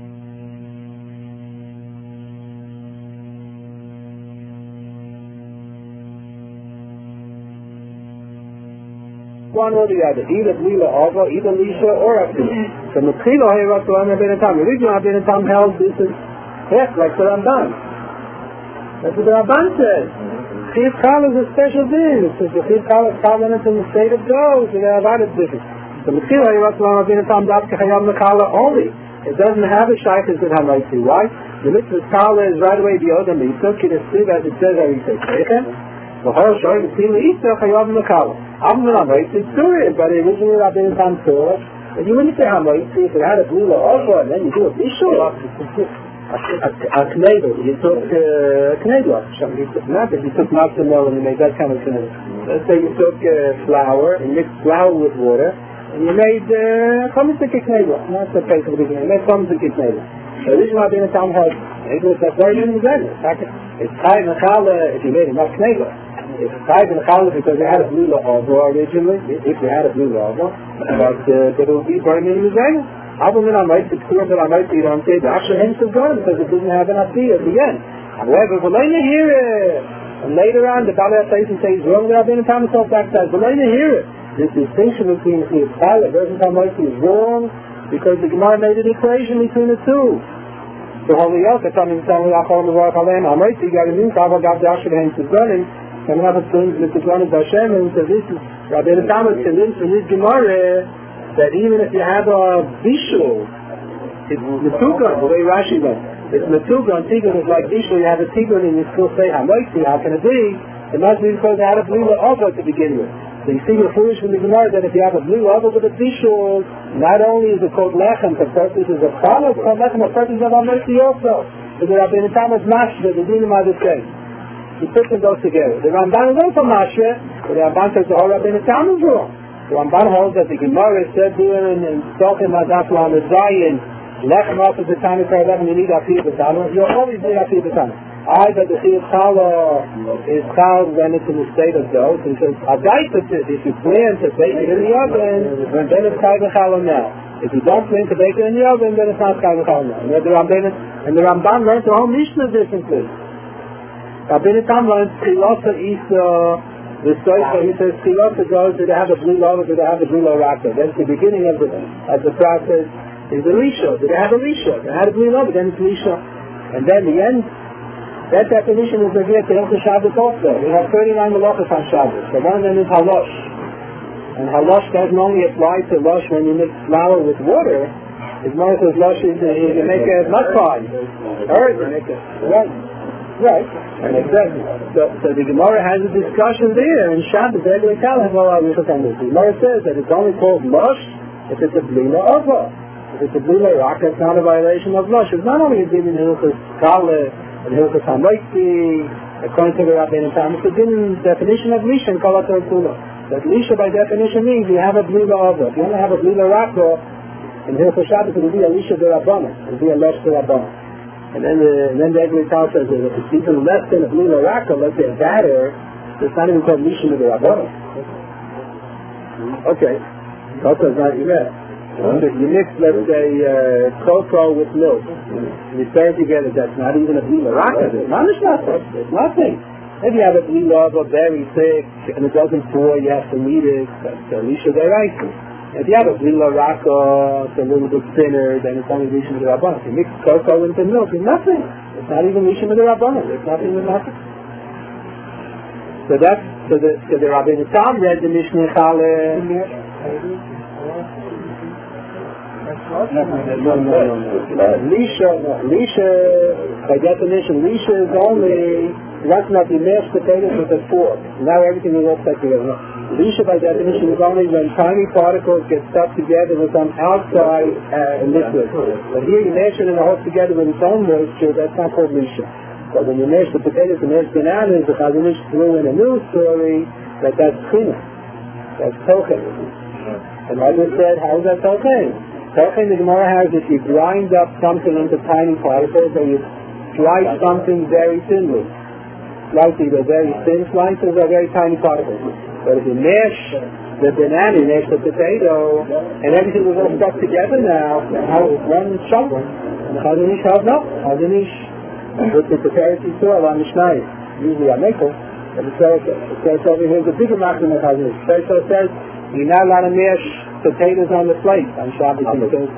one or the other, either Blila Ova, either Lisha or Afiyah. So Mechila Hayrat Rabbeinu Rabbeinu Tam, originally Rabbeinu Tam held this is yes, like the Ramban. That's what the Ramban says. Chiyuv Challah is a special thing. It says the Chiyuv Challah is covenant in the state of dough, so they have added different. So Mechila Hayrat Rabbeinu Tam Dafka Hayav Mechala only. It doesn't have a shaykhis that Hamaitzi. Why? The mitzvah Challah is right away the Odom Yitzuk, it is still as it says how you say Sheikhem. The whole show is still Yitzuk Hayav Mechala. I'm not Hamaitzi, it's true, but originally Rabbeinu Tam saw, and you wouldn't say Hamaitzi if it had a Blila Ova, and then you do a Bishul. A knedel, you took a knedel, you took nothing, you took matzo meal and you made that kind of knedel. Let's say you took uh, flour and mixed flour with water and you made chometzik uh, knedel. Not the case of the beginning, you made chometzik knedel. So this is what Rabbeinu Tam has. It's a very good knedel. It's Chayv Mechala if you made enough knedel. It's Chayv Mechala because they had a Blila Ova originally, if they had a Blila Ova, but uh, it will be burning in the knedel. However, I might it's clear that I might be on say the actual hence of God because it didn't have an idea at the end. However, we'll later hear it. And later on, the Balei HaTaisim says, wrong that I've been in time myself back says, we'll later hear it. This distinction between the Chayv versus Hamaitzi is wrong because the Gemara made an equation between the two. So Holy Yelka, Tamim Samli Achol Mevarach Aleim, Hamaitzi got a new Kava Gav the actual hence of God, and another thing with the Gron of Hashem, and so this is Rabbeinu Tam is convinced from this Gemara that even if you have a bishul, it's metugan, the way Rashi went. It's metugan, tigun is like bishul, you have a tigun and you still say Hamaitzi, how can it be? It must be because they had a Blila Ova to begin with. So you see, you're foolish from the Gemara that if you have a blue oval with a tishul, not only is it called lechem, for purposes of challah, it's called lechem for purposes of mercy also. So the Rabbeinu Tam is mashra, the dinim are the same. He puts them both together. The Ramban is also mashra, but the Ramban says the whole Rabbeinu Tam is wrong. The Ramban holds that the Gemara said here in Tzolchem Adaf Lam Zayin, lechem off is the time of eleven, you need Afiyah B'Tana. You always need Afiyah B'Tana. I, but the Chiyuv Challah is Chal when it's in the state of dough. So he says, Adaita, if you plan to bake it in the oven, then it's Chai V'Challah now. If you don't plan to bake it in the oven, then it's not Chai V'Challah now. And the Ramban, and the Ramban learned the whole Mishnah differently. Rabbeinu Tam learns Chilosa Isa, the Soicha, he says Chilosa goes, do they have a blue lover, do they have a blue lover? That's the beginning of the, of the process. Is the Risha. Do they have a Risha? They had a blue lover, then it's Risha. And then the end, that definition is revealed to Hilchos Shabbos also. We have thirty-nine malachos on Shabbos. So one of them is halosh. And halosh doesn't only apply to lush when you mix flour with water. It's more as lush is you make a nut pie. Earth, you make a, right. Right. And exactly. So, so the Gemara has a discussion there in Shabbos. Every tell him, well, I will come with. The Gemara says that it's only called lush if it's a blina ova. If it's a blina rock, it's not a violation of lush. It's not only a given Hilchos Kale, and Hilchos HaMoitzi, according to the Rabbeinu Tam, it's a given definition of Lisha and Kol HaTorah Kula. That Lisha by definition means you have a blila ova. If you only have a blila raka, in Hilchos Shabbos it will be a Lisha D'Rabbana. It will be a Lush D'Rabbana. And then the, and then the Egli Tal says that if it's even less than a blila raka, let's say a batter, it's not even called Lisha D'Rabbana. Okay. Cocoa is not yet. Huh? You mix, let's say, uh, cocoa with milk. And you stir it together, that's not even a blila raka. It's not nothing. It's nothing. If you have a blila or very thick, and it doesn't pour, you have to knead it, that's a Lisha D'Oraisa. If you have a blila raka, it's a little bit thinner, then it's only Lisha D'Rabbana. If you mix cocoa into milk, it's nothing. It's not even Lisha D'Rabbana. It's not even nothing. So that's, so the, so the Rabbeinu Tam read the Mishneh Chaleh. No, no, no, no. Lisha, Lisha, by definition, Lisha is only, that's not the mashed potatoes with a fork. Now everything is all stuck together. No. Lisha, by definition, is only when tiny particles get stuck together with some outside uh, liquid. But here you mash it and it holds together with its own moisture, that's not called Lisha. But when you mash the potatoes and mash bananas, the Chazon Ish threw in a new story that that's China. That's Tochen. And I just said, how is that Tochen? Tochen the Gemara has, if you grind up something into tiny particles, or you slice something very thinly. Slice either very thin slices or very tiny particles. But if you mash the banana, you mash the potato, and everything was all stuck together now, how is one chunk? And the Chazon Ish has no. Chazon Ish, with the prepared soil on the Mishnah. Usually I make it, but it says, it says over here, the bigger maximum of Chazon Ish. So it says, you're not allowed to mash potatoes on the plate on Shabbos. He says,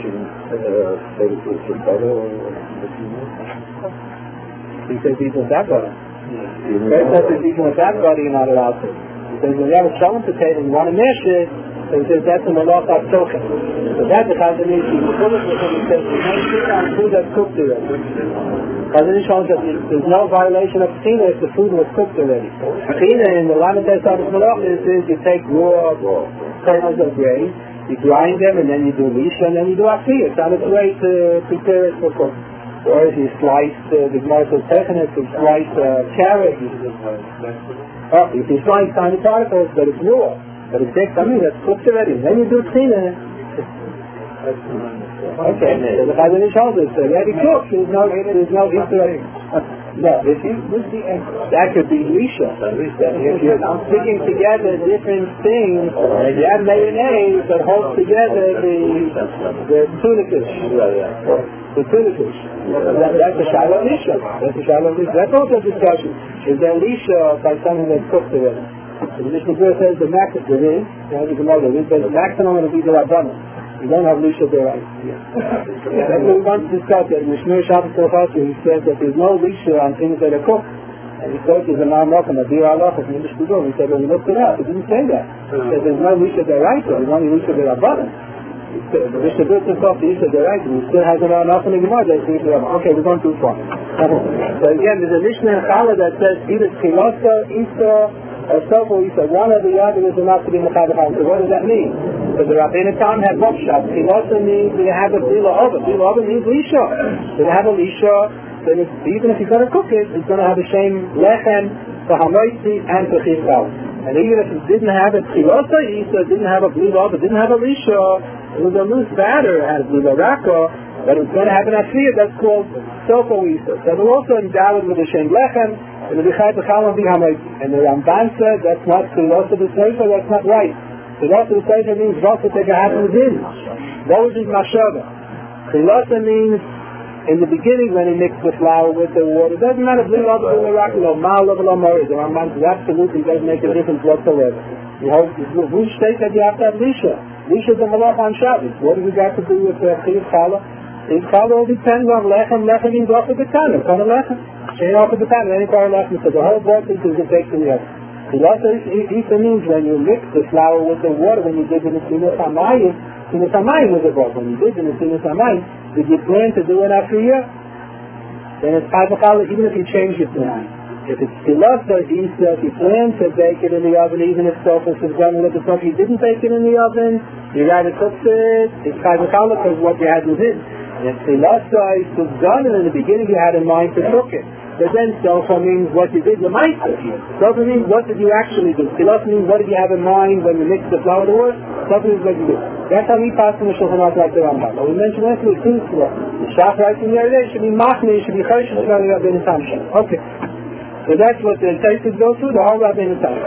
he says even that body. First says even with that body you're not allowed to. He says when you have a shalom potato and you want to mash it, so he says that's a malach token. So that's the Chazon Ish. He says you can't sit on food that's cooked already. Chazon Ish shows that there's no violation of tina if the food was cooked already. Tina in the Lamed Tesavos Malach is you take raw kernels of grain, you grind them, and then you do Lisha, and then you do Afiyah. It's on its way to prepare it for cooking. Or if you slice, uh, the Gemara says Technet, you slice uh, carrot. Oh, if you slice tiny particles, but it's raw. But it takes something that's cooked already. Then you do Tina. Okay, so the Chazon Ish holds it. So already cooked, there's no, there's no Israel. No, if you, that could be Lisha. If you're sticking together different things, and you have mayonnaise that holds together the the tunifish. The tunifish. That, that's a Shalom Lisha. That's a Shalom Lisha. That's also a discussion. Is there Lisha by something that's cooked already? So the Mishnah Berurah says the maximum, there is, the maximum will be the Rabbanah. You don't have Lisha there, right? Yeah. That's what we want to discuss. In Mishmir Shabbos Kochasu, he says that there's no Lisha on things that are cooked. And he quotes as a Ma'amokam, a Bir Allah, from English Bidum. He said, well, we looked it up. He didn't say that. He said, there's no Lisha there, right? There's only Lisha there, Rabbanah. The Mishnah Berurah himself, the Lisha there, right? And he still hasn't run off in the Gemara. Okay, we're going too far. So again, there's a Mishnah Challah that says, either Chilosa, Isa, or so forth. He said one or the other is enough to be Mechaber Challah. So what does that mean? So the Rabbeinu Tam had both shots. He also means that they have a Bila Oven. Bila Oven means Lisha. So they have a Lisha, then it's, even if he's going to cook it, it's going to have the same Lechem for Hamoitzi and for Chizal. And even if it didn't have a Chilosa Isa, didn't have a Bila Oven, didn't have a Lisha, it was a loose batter, it had a Bila Raka, but it's going to have an Afiyah that's called Sofo Isa. So they're also endowed with the Shem Lechem, and the B'chai B'chalam B'i Hamoitzi. And the Ramban said that's not Chilosa B'Seifa, that's not right. Chilosa B'Seifa means Rosa Tega happens in. Those is Mashava. Chilosa means in the beginning when he mixed the flour with the water. It doesn't matter if Blue Lava or Iraq, or Mal Lava or Mori. The Ramban says absolutely doesn't make a difference whatsoever. You hope, who states that you have to have Lisha? Lisha is a Malach on Shabbos. What do we got to do with uh, Chiv Chala? Chiv Chala all depends on Lechem. Lechem means off of the Tanner. Kind of Lechem. Chain off of the Tanner. Any part of Lechem. So the whole board is it takes in the other. Chilosa Isa means when you mix the flour with the water, when you did it in the Sinus Hamayim, Sinus Hamayim was above. When you did it in the Sinus Hamayim, did you plan to do it after a year? Then it's Chai B'Chala, even if you change your plan. If it's Chilosa Isa, if you plan to bake it in the oven, even if Sofos is going to look at something you didn't bake it in the oven, you rather cook it, it's Chai B'Chala because what you had was in. And if Chilosa is done, and in the beginning you had in mind to cook it. But then Sofa means what you did, the Maisa. Sofa means what did you actually do. Chilosa means what did you have in mind when you mixed the flour with the water. Sofa means what you did. That's how we pass in the Shulchan Aruch like the Rambam. But we mentioned last week, two slow. The Shach writes in the other day, should be Machne, should be Chosh, should be Rabbeinu Tam. Okay. So that's what the Taisus go through, the whole Rabbeinu Tam.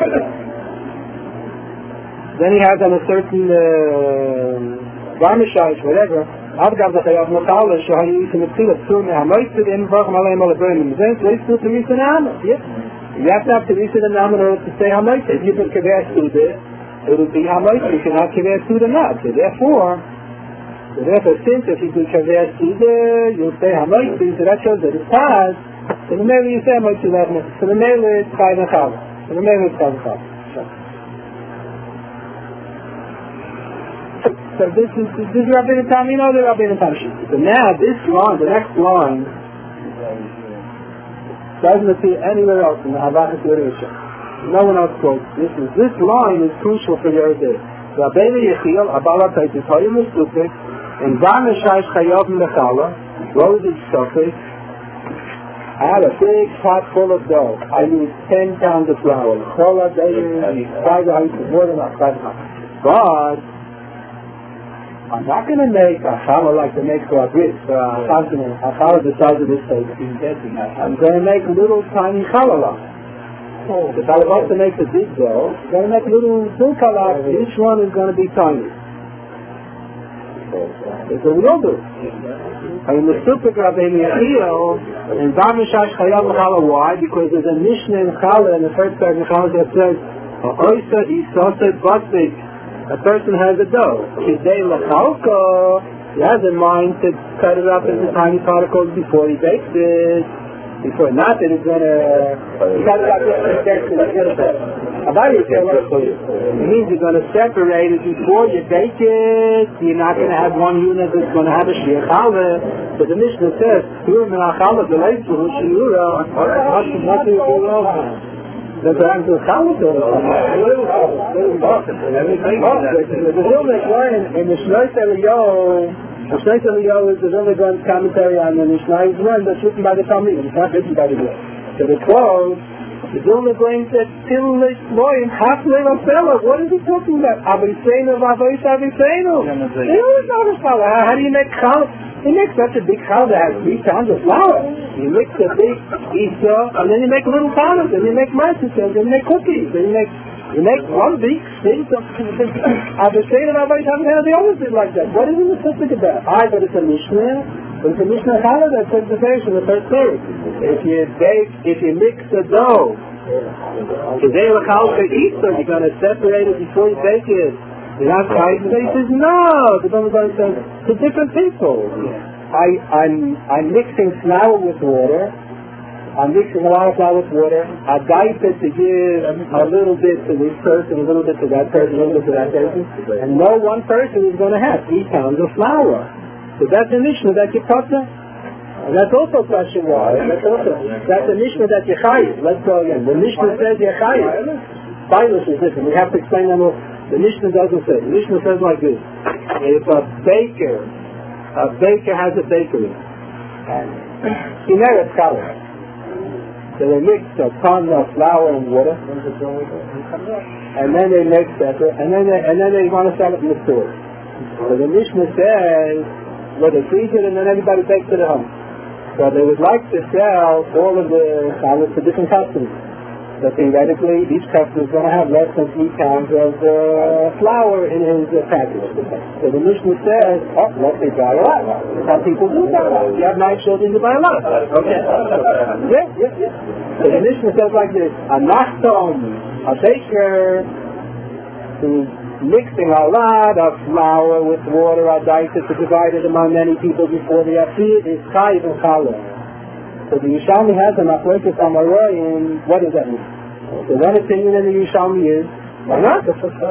Then he has on a certain Varmishayish, uh, whatever, Abgav the Chayav Mechala, Shahayu Yisem Etzila, Tzur Mehamoitzi, the Invachim Aleim Alabernim, Zen, so it's to Teresa Naaman, yes? You have to have Teresa Naaman in order to say Hamoitzi. If you put Kaveh Suda, it would be Hamoitzi, you cannot Kaveh Suda not. So therefore, so therefore, since if you do Kaveh Suda, you'll say Hamoitzi, so that shows that it's past, so the Mele you say Hamoitzi Levna, so the Mele is Chai Mechala, so the Mele is Chai Mechala. So this is this is Rabbeinu Tam, you know the Rabbeinu Tam. So now this line, the next line, doesn't appear anywhere else in the Havachas literature. No one else quotes this. Is this line is crucial for your day. Rabbeinu Yechiel, Abala Taitis, Hayim Esufik, and Varmishayish Chayav Mechala, what was his suffix? I had a big pot full of dough. I used ten pounds of flour. Chola, David, five hours, more than that, five hours. But I'm not going to make a challah like to make for a brit, for a continent, a challah the size of this table. I'm going to make little tiny challah. If I was to make the big dough, I'm going to make little two challah. Each one is going to be tiny. That's what we all do. I mean, the Supik Rabbeinu Yechiel and Varmishayish Chayav Mechala. Why? Because there's a Mishnah in Challah, in the first part of Challah that says, Oisa Isoseh Basik. A person has a dough. Kidei Lachalka, he has in mind to cut it up into tiny particles before he bakes it. Before not that he's going to cut it up into it means you're going to separate it before you bake it. You're not going to have one unit that's going to have a Shir Challah. But the Mishnah says, Shir Challah B'leitzah Shira. What do you do? That's what happens to the Challah. The Vilna Kohen in the Shnois Eliyahu, the Shnois Eliyahu is the Vilna Kohen's commentary on the Mishnah. It's one that's written by the Talmud. It's not written by the Vilna. So the quote, the Vilna Kohen said, Till Lishmoyim, halfway of fellow. What is he talking about? Aviseinu, Vavois Aviseinu. How do you make Challah? You make such a big challah that has three pounds of flour. You mix a big isa, and then you make little powders, and you make mouses, and you make cookies, and you make you make one big thing of Abishain and Abayit haven't had the always did like that. What is it specific about? I but it's a Mishnah, but it's a Mishnah challah that says the verse in the first verse. If you bake, if you mix the dough, today the challah for Easter, you're going to separate it before you bake it. You're not trying to say, he says, no, the Bible says, to different people. I, I'm, I'm mixing flour with water. I'm mixing a lot of flour with water. I dice it to give a little bit to this person, a little bit to that person, a little bit to that person. And no one person is going to have three pounds of flour. So that's the Mishnah that you cut them. And that's also a question why. That's also, that's the Mishnah that you chayiv. Let's go again. The Mishnah says you chayiv. stylish is different. We have to explain that more. The Mishnah doesn't say. The Mishnah says like this. If a baker, a baker has a bakery, and he never color. So they mix a ton of flour and water, and then they mix that, and then they, and then they want to sell it in the store. So the Mishnah says, well, they freeze it and then everybody takes it at home. So they would like to sell all of the challahs to different customers. But theoretically, each customer is going to have less than three pounds of uh, flour in his uh, package. So the Mishnah says, oh, let me buy a lot. Some people do buy a lot. You have nine children, you buy a lot. Okay. Yeah, yeah, yeah. So the Mishnah says like this, a nachtom, a baker, who's mixing a lot of flour with water or diced to divide it among many people before they have it, is chayiv and challah. So the Yerushalmi has a machlokes on Amoraim. What does that mean? So one opinion in the Yerushalmi is, why not?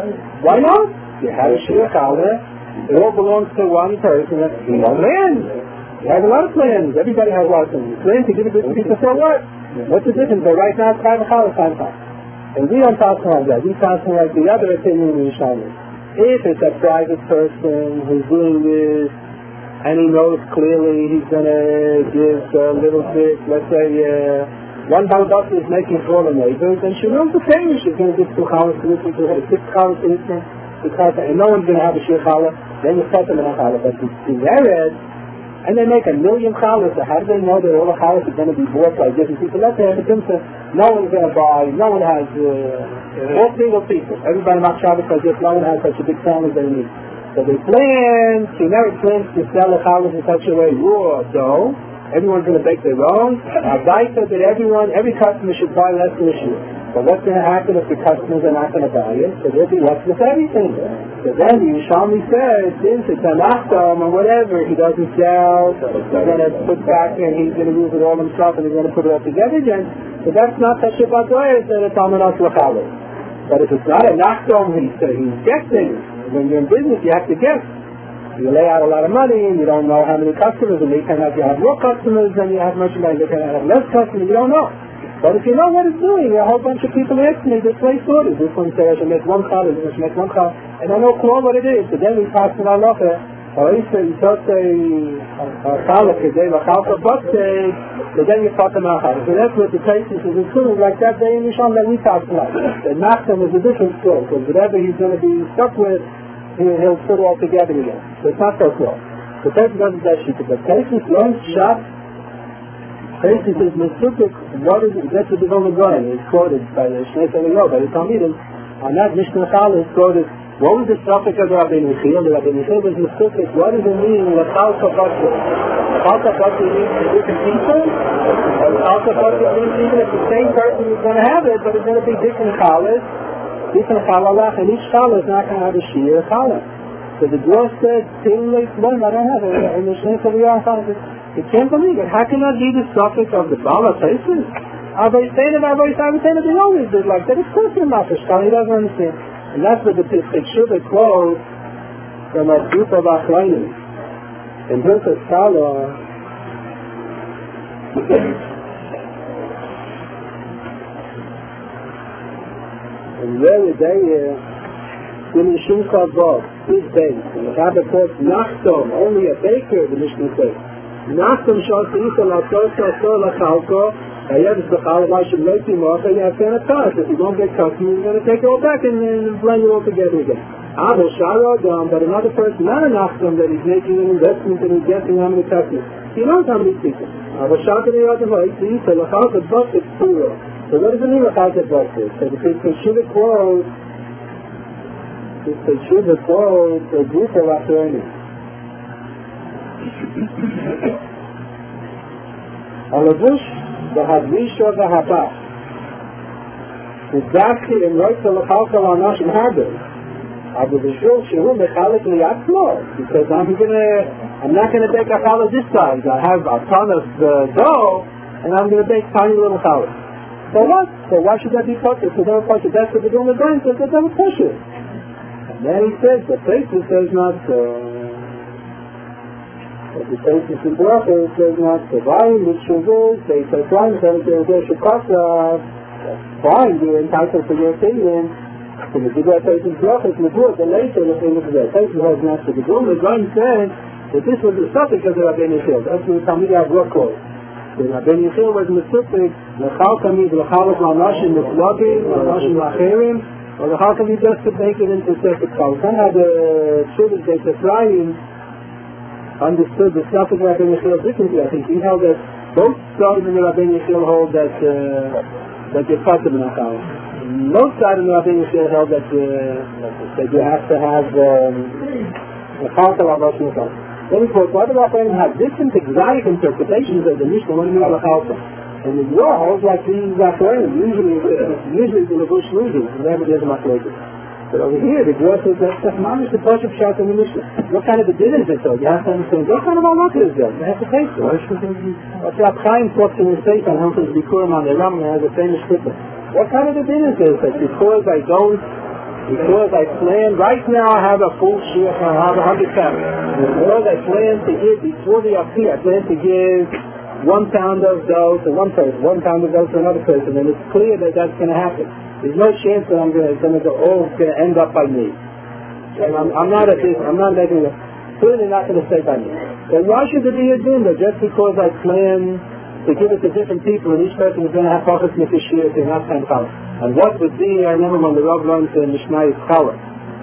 Why not? You have a shir challah. It all belongs to one person. That's one land. You have a lot of plans. Everybody has a lot of plans. Plans to give it to people for what? What's the difference? But right now it's private challah time time. And we don't talk like that. We talk like the other opinion in the Yerushalmi. If it's a private person who's doing this, and he knows clearly he's going to give a little bit, let's say, uh, one balbat is making for the neighbors, and she knows the same. She's going to give two challahs to this, to her, six challahs to this, because and no one's going to have a shir challah, then you set them in a challah. But the mered, and they make a million challahs, so how do they know that all the challahs are going to be bought by different people? Let's say, no one's going to buy, no one has, uh, all single people. Everybody makes Shabbos as if no one has such a big family they need. So they plan, she never plans to sell a challah in such a way, raw dough. Everyone's going to bake their own. I said that everyone, every customer should buy less than a shear. But what's going to happen if the customers are not going to buy it? So there'll be less with everything. So then the Yerushalmi says, since it's an achtam or whatever, he doesn't sell, he's going to put back in, he's going to use it all himself and he's going to put it all together again. So that's not such a bad way, then it's almanas l'challah. But if it's not an achtam, he's, uh, he's guessing. When you're in business, you have to guess. You lay out a lot of money, and you don't know how many customers, and they can have, you have more customers than you have merchandise, they can have less customers, you don't know. But if you know what it's doing, a whole bunch of people ask me, this place orders. This one says, I should make one challah, this one should make one challah, and I know clear what it is. So then we pass in our locker, or if you thought a challah, today, a challah, but so then you thought them out. So that's what the case is, it's sort of like that day in Yisham that we pass in our The nachtam is a different story, because whatever he's going to be stuck with, he'll put it all together again. So it's not so close. The person doesn't that sheet, but cases long shot. Cases is Mesukik. What is it? That's what the Vilna Gaon is quoted by the Shnei Eliyahu, by the Talmidim. On that Mishnah Challah is quoted. What was the topic of Rabbi Yechiel? The Rabbi Yechiel was Mesukik. What does it mean? L'chalka b'atzah. L'chalka b'atzah means to different people. L'chalka b'atzah means even if the same person is going to have it, but it's going to be different challahs. Different challah, and each challah is not going to have a shear challah. So the Dwar said, Tilly Flom, I don't have it. And the Shnei Eliyahu said, you can't believe it. How can that be the suffix of the Bala places? Abai Seinah, Abai Seinah, they always did like that. Of course they're not for Shkal, he doesn't understand. And that's what the Pishubah quote from a group of Achlainim. In Hilchos Challah, and really they uh, in the Shimcha Bob, his base, and the Rabbi quotes Nachtom, only a baker, the Mishnah says. Nachtom shal seisa la sosa so la chalko, hayed is the challah, why should make him off, and you have to have a cost. If you don't get customers, you're going to take it all back and, and blend it all together again. Abel Shara Adam, but another person, not a Nachtom, that he's making an investment and he's guessing how many customers. He knows how many people. Abel Shara Adam, he seisa la chalko, but it's plural. So what does it mean about the buses? So the Peshuva quote, the Peshuva quote, a group of Achronim. Alavush, the Hadrisha, the Habah. The Daki and Roitza Lachalka Lanash and Harbor. Abu Bishul Shehu Mechalik Liatzmo. Because I'm gonna, I'm not gonna bake a challah this size. I have a ton of uh, dough, and I'm gonna bake tiny little challahs. So what? So why should that be pushing? So don't push it. That's what the Vilna Gaon says, that doesn't push it. And then he says, the Taisus says not so. But the Taisus in Bracha says not so. Vayim, Mishuvah, they say, Vayim, they say, they say, Shukasa, fine, you're entitled to your opinion. And if you go to person's brachas, and the then later, the thing is that person has an answer. The Gomer Ron said that this was the subject of the Rabbeinu Yechil. That's what the Talmud Avro called. The Rabbeinu Yechil was Mesupik, the Chalka means the Chalak Ma'anashim, the Flogim, the Ma'anashim La'cherim, or the Chalka means just to make it into separate Chalak. Somehow the Shulid Beit Ephraim understood the stuff of the Rabbeinu Yechil differently. I think he held that both sides of the Rabbeinu Yechil hold that uh, that you're part of the Nachal. Most sides of the Rabbeinu Yechil held that uh, that you have to have um, the Chalka Ma'anashim La'cherim. Then of course, other Rabbanim have different exotic interpretations of the Mishnah when you have a Chalka. And the Zohar holds like these Rabbanim. Usually, usually the Levush loses, and never there's a Machlokes. But over here, the Zohar says that's the Mamish, the Pashup Shat in the Mishnah. What kind of a din is it though? You have to understand, what kind of a Malach is that? You have to taste it. What's Rab Chaim talks in his Sefer on Hilchos Bikurim on the Ram, and has a famous Kippur. What kind of a din is this? That because I don't Because I plan, right now I have a full shiur, I have a hundred pounds. Because I plan to give, before the Afi, I plan to give one pound of dough to one person, one pound of dough to another person, and it's clear that that's going to happen. There's no chance that I'm going to go, oh, it's going to end up by me. And I'm, I'm not at this, I'm not making it, clearly not going to stay by me. Then why should there be a din that just because I plan to give it to different people and each person is going to have pachas mitishir, they're not kind of power. And what would be, I remember when the Rav learned the Mishnah is Chala.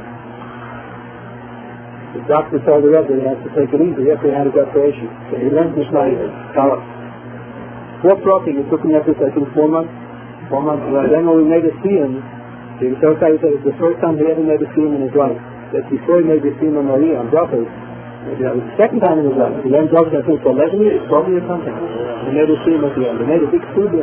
The doctor told the Rav that he has to take it easy after he had his operation. So he learned Mishnah is Chala. Four property, it took him after I think four months. Four months. And then when we made a siyum, he was so excited that it was the first time he ever made a siyum in his life. That before he made the siyum on Maria, on Brachos, it was the second time in his life. He learned Brachos I think for eleven years, twelve years something. He made a siyum at the end. He made a big studio.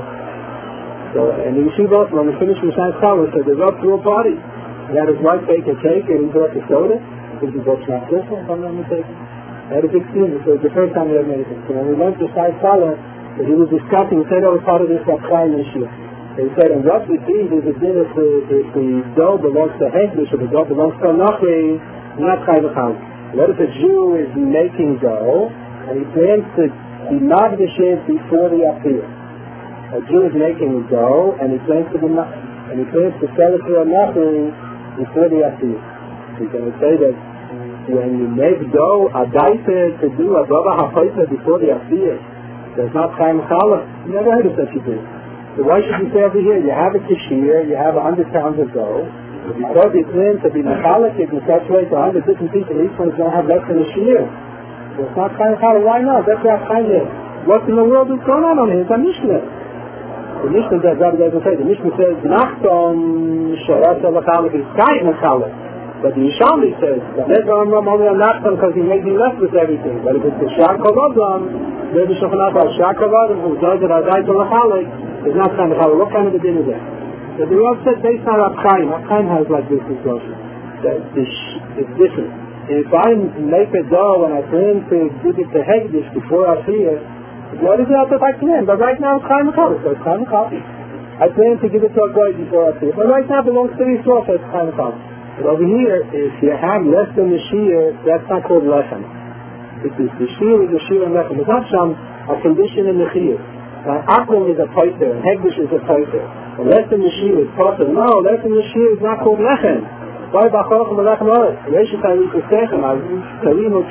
So, and the yeshiva, when we finished Mishnah Chala, said the Rav threw a party. He had his wife bake a cake and he brought the soda. I think he brought Shnat Kosher, if I'm not mistaken. He had a big scene. So it was the first time he ever made it. So when we learned Mishnah Chala, that he was discussing, he said that was part of this Rav Chaim issue. He said, and what we see is a din if the, if the dough belongs to Hekdesh, or the dough belongs to Anachri, not Chai V'cham. What if a Jew is making dough, and he plans to be Magdashim before the Apir? A Jew is making dough, and he plans to be and he plans to sell it for a Nachri before the Apir. He's going to say that when you make dough, a daita to do a Baba HaPaita before the Apir, there's not Chai V'cham. You never heard of such a thing. So why should you say over here, you have a cashier, you have a hundred pounds of dough, because you plan to be metallic in such way to a hundred different people, each one is going to have less than a shear. So it's not kind of challah. Why not? That's not kind of, what in the world is going on on here? It's a Mishnah. The Mishnah says, Rabbi doesn't say, the Mishnah says, Nachton Sharat Shalachalik is kind of challah. But the Yishalmi says, that's why I'm only on Nachton because he made me left with everything. But if it's the Shak Kovadam, maybe Shochanat al Shak Kovadam, who does it, I died to Lachalik, it's not kind of challah. What kind of a din is that? So the Rav said, based on Rab Chaim, Rab Chaim has like this discussion. That it's different. If I make a dough and I plan to give it to Hegdish before I see it, what is it that I plan? But right now it's Chaim Chal, so it's Chaim Chal. I plan to give it to a guy before I see it. But right now it belongs to the Yisrael, so it's Chaim Chal. But over here, if you have less than the shear, that's not called lechem. It is the shear is the shear and lechem. It's not some a condition in the shear. Uh, Akum is a poiter, and Hegdish is a poiter. And less than the shear is poiter. No, less than the shear is not called lechem. Why b'acholchem b'lechem oret? Reish Tarik is sechem. Tarim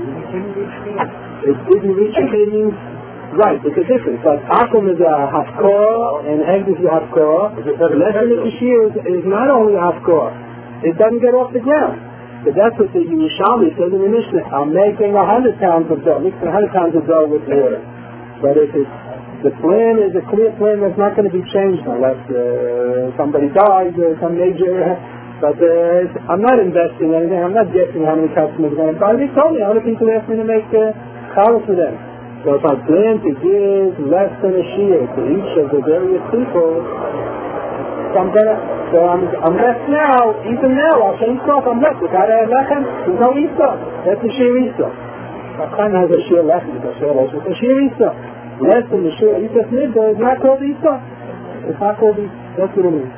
it didn't reach it means right. It's a difference. But Akum is a hafkor and Hegdish is a hafkor. Less than the shear is, is not only a hafkor. It doesn't get off the ground. But that's what the Yerushalmi says in the Mishnah. I'm making a hundred pounds of dough, mixing a hundred pounds of dough with water. But if it's the plan is a clear plan that's not going to be changed unless uh, somebody dies or some major. But uh, I'm not investing anything. I'm not guessing how many customers are going to buy. They told me how many people asked me to make uh, challah for them. So if I plan to give less than a shear to each of the various people, so I'm gonna. So I'm, I'm left now. Even now, I'll change stuff. I'm left without a lechem. There's no Easter. That's the shear Easter. My friend has a shear lechem. It's a shear lechem. It's a shear Easter. Less than the shear Easter midday is not called Easter. It's not called Easter. That's what it means.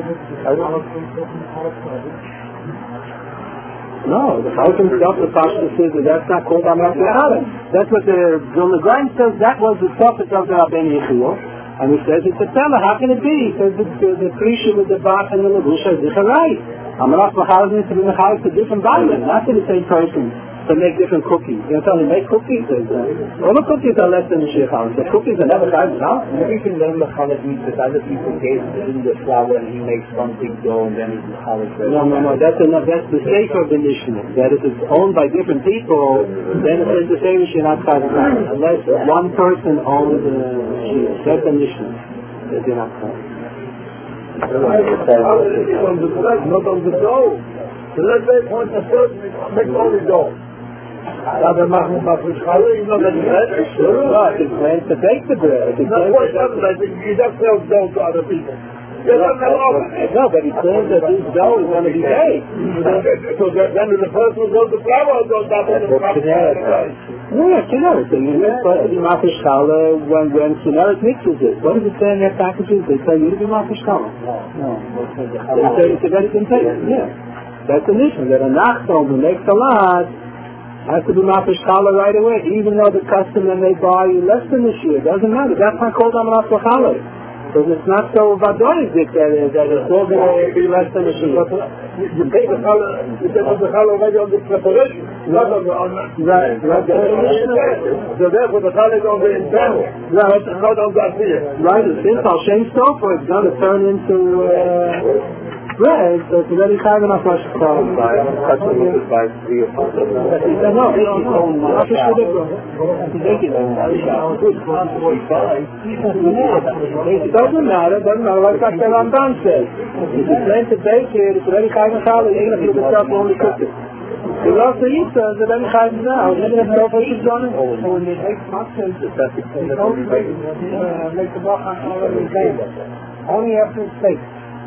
No, the Chalkim stuff, the Pashto says that that's not called Amrat Yechalim. That's what the Vilna Gaon says. That was the prophet of the Rabbeinu Yechil. And he says, it's a fella, how can it be? He says, the, the, the Krisha with the Bach and the Labusha is different, right? Amaras Machal is to be Machal to different bodies, not to the same person, to make different cookies. You know, tell me, make cookies? Is, uh, all the cookies are less than the Sheikhal. The cookies are never tried, no? Maybe you can learn Machal means that other people gave him the flour and he makes one big dough and then he's Machal. No, no, no, that's enough. That's the sake of the Mishnah. That if it's owned by different people, then it says the same Mishnah, not Chayv. Unless one person owns the Mishnah. That's the Mishnah. That you're not Chayv. Not on the dough. So let's say point the first make only dough. Rather machen wir für Schale, you know that bread is sure. Right, it's meant to bake the bread. It's That's why it's not like you don't sell dough to other people. You don't know. No, but he says that this dough is going to be baked. So that then the first one goes to flour or goes down to the flour? Yeah, Kinneret. They use it for the Mafish Challah when, when Kinneret mixes it. What does it say in their packages? They tell you to be Mafish Challah. No. They say it's a very container. Yeah. That's the mission. That a Nachtom who makes a lot has to be Mafish Challah right away, even though the customer may buy you less than this year. It doesn't matter. That's not called Amaras Challah. Because it's not so vadoizik that, that it's all going to be less than a sheet. You pay the challah, you pay the challah already on the preparation, not on the... Right, right. So therefore the challah is on the internal, Right. not on the affair. Right, since Al Shem Sofer, it's going to turn into uh, bread, so it's already kind of not much to call it. Customer could buy three or four. No, no, no. That's just it doesn't matter, doesn't matter, like Doctor Ramban says. If you plan to bake it, it's already kind of challah, even if you yourself only cook it. The last thing he says, it's already kind of now, even if no fish is on it. So when you make muffins, you don't make the bracha already baked. Only after it's baked.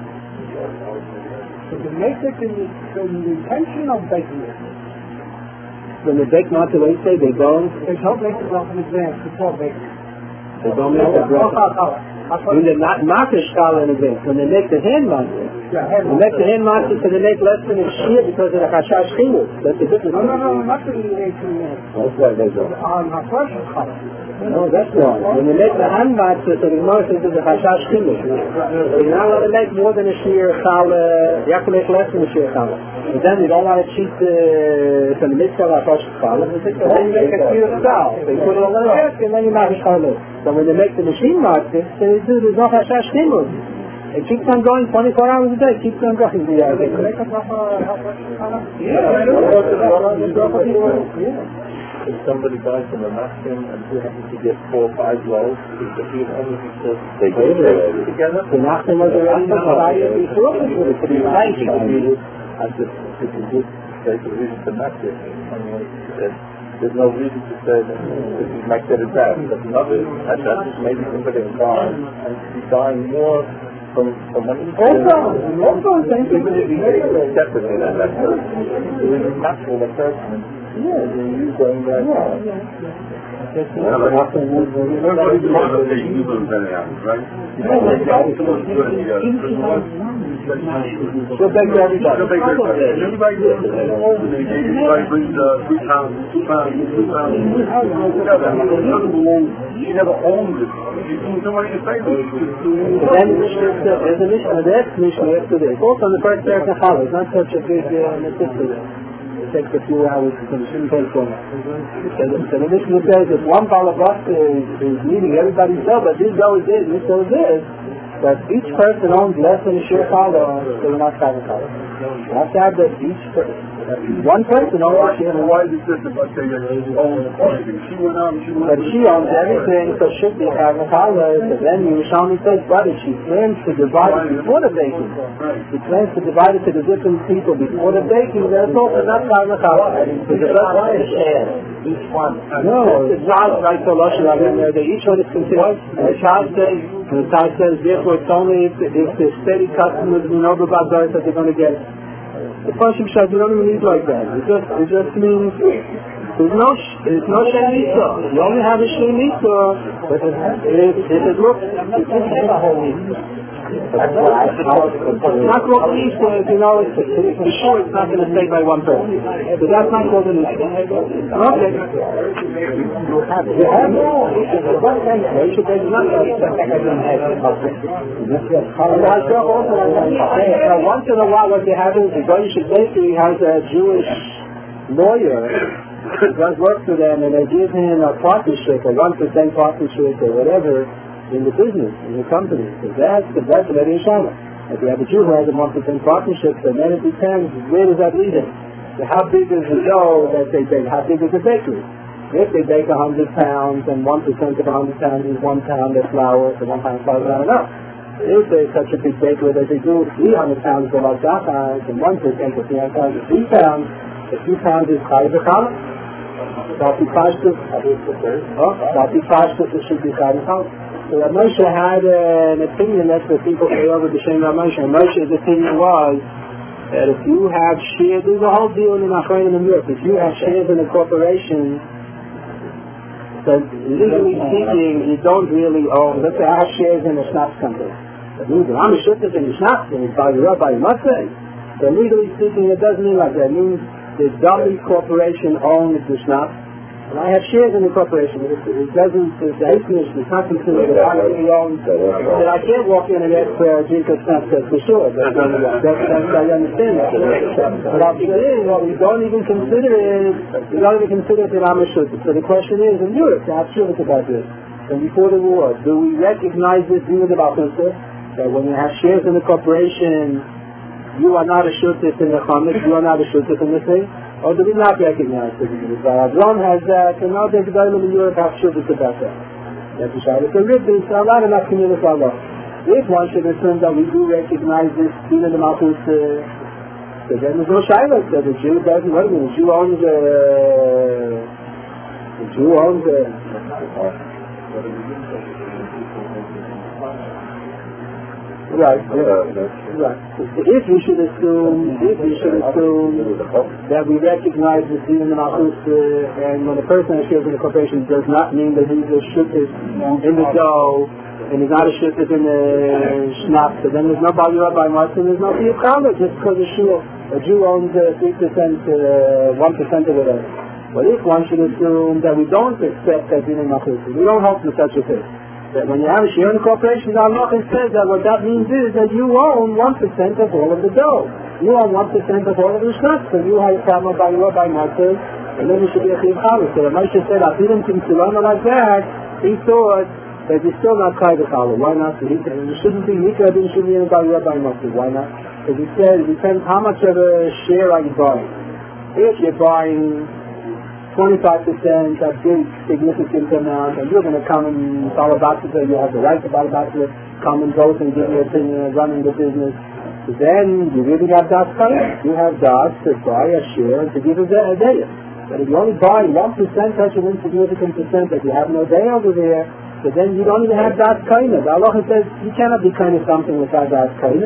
So to make it in the, in the intention of baking it. When they bake not the way they say, they don't. They don't make the bracha in advance before baking. They don't make the bracha. When they're not mafish challah in advance, when they make the hand matzah, they make the hand matzah so they make less than a shear because of the chashash chilus. That's the difference. No, no, no, not the eighteen minutes. That's why they don't. On a fresh challah. No, that's wrong. When they make the hand matzah, so the Gemara says there's a chashash chilus. You're not allowed to make more than a shear challah. You have to make less than a shear challah. But then you don't want to cheat the from the mitzvah of fresh challah. Then you make a shear style. So you put it on the desk and then you mafish challah. So when they make the machine matzah, they do there's no chashash chilus. It keeps on going twenty-four hours a day. It keeps on going. Yeah. If somebody buys from a Maxim and who happens to get four or five loaves, if he only says they go there together, the Maxim was already provided before. I just, it's a good say to read the Maxim. There's no reason to say that this is like that is bad. But another, that's just maybe somebody is dying and he's dying more from from one of the Also, also, thank you. separately than that person. It is natural that person. Yeah, you're going back. So thank you everybody. Everybody brings uh, three pounds, two pounds, two pounds. She never owned it. She's doing so many things. Then there's a mission, that's mission after this. Also on the first day of the Challah, it's not such a big necessity. It takes a few hours to finish. Shouldn't take so much. So the mission says if one balabas is, is meeting everybody's dough, but this dough is this, this dough is this, but each person owns less than a share Challah, so you're not having Challah. You have to have that each person. One person owns a share. Why is it different? I say you own quantity. She went out and she went But she owns everything, so should be having Challah. So then you Yerushalmi says, brother, she plans to divide it before the baking. She plans to divide it to the different people before the baking. That's also not having Challah. Each one. No, it's not right to Lashon in there. They each one is considered. The child says, the child says, therefore it's only if, if the steady customers who know about that they're going to get it. The Pashim Shad, you don't even need like that. It just, it just means there's no, there's no Shem Mitzvah. You only have a Shem Mitzvah, but if, if it looks, not called an Easter, you know, it's, it's, for sure it's not going to stay by one person. So that's not called an Easter. Okay. You have more. Now, once in a while what they have is the Goyish bakery has a Jewish lawyer who does work for them, and they give him a partnership, a one percent partnership or whatever, in the business, in the company. So that's the that's the very Shama. If you have a Jew who has a one percent partnership, then then it depends, where does that lead him? So how big is the dough that they bake? How big is the bakery? If they bake one hundred pounds, and one percent of one hundred pounds is one pound of flour, so one pound of flour is not enough. If there's such a big bakery that they do three hundred pounds of al-Zafar, and one percent of three hundred pounds is three pounds, the three pounds is Chai B'Chala. Dati Pashtus, oh, Dati Pashtus, it should be Chai B'Chala. So Rav Moshe had uh, an opinion, that's what people say over the Shem Rav Moshe. Rav Moshe's opinion was that if you have shares, there's a whole deal in Achronim in Europe. If you have shares in a corporation, so legally speaking, you don't really own. Let's say I have shares in a schnapps company. That means that I'm a shuttif in the schnapps, and it's by the rabbi, you must say. So legally speaking, it doesn't mean like that. It means the Dali Corporation owns the schnapps, and I have shares in the corporation. It, it doesn't, the Eichnish is not considered that I really own, that I can't walk in and ask for a drink of schnapps for sure. That's, that's, that's, I understand that. But I'm saying, what we don't even consider is, we don't even consider that I'm a shuttif. So the question is, in Europe, to have shuttif about this. And before the war, do we recognize this in the Balkanser? That when you have shares in the corporation, you are not a shuttif in the chametz, you are not a shuttif in the thing? Or do we not recognize it? Avram has that, and now the Gedolim in Europe have shuttif about that. That's a shayla. So really, it's a lot of not community Allah. If one should assume that we do recognize this in the Malchus, uh, so then there's no shayla. So the Jew doesn't, what do you mean? The Jew owns, uh, the Jew owns, uh, Right, yeah, right. If we should assume, if we should assume that we recognize the sin in the Malchus, uh, and when a person has shares in the corporation, does not mean that he's a shuttif in the dough, and he's not a shuttif in the schnapps, so then there's no Bali Rabbi Martin, there's no Piyat Kala, just because a Jew, a Jew owns uh, three percent, uh, one percent of whatever. But if one should assume that we don't accept that in the Malchus, we don't hope for such a thing. That when you have a share in a corporation, Allah says that what that means is that you own one percent of all of the dough. You own one percent of all of the schnapps, so you have a problem by your by Martin, and then you should be a Chiv Challah. So the Moshe said, I didn't think to learn like that, he thought that you're still not Chai B'Chala. Why not? So he, you shouldn't be Mikra, you shouldn't be by your by Martin. Why not? Because he said, it depends how much of a share are you buying. If you're buying twenty-five percent, a big significant amount, and you're going to come and follow Batsita, you have the right to follow Batsita, come and vote and give your opinion of running the business. So then you really have Das Kaya. You have Das to buy a share and to give a day. But if you only buy one percent, such an insignificant percent that you have no day over there, so then you don't even have Das Kaya. The Allah says you cannot be kind of something without Das Kaya.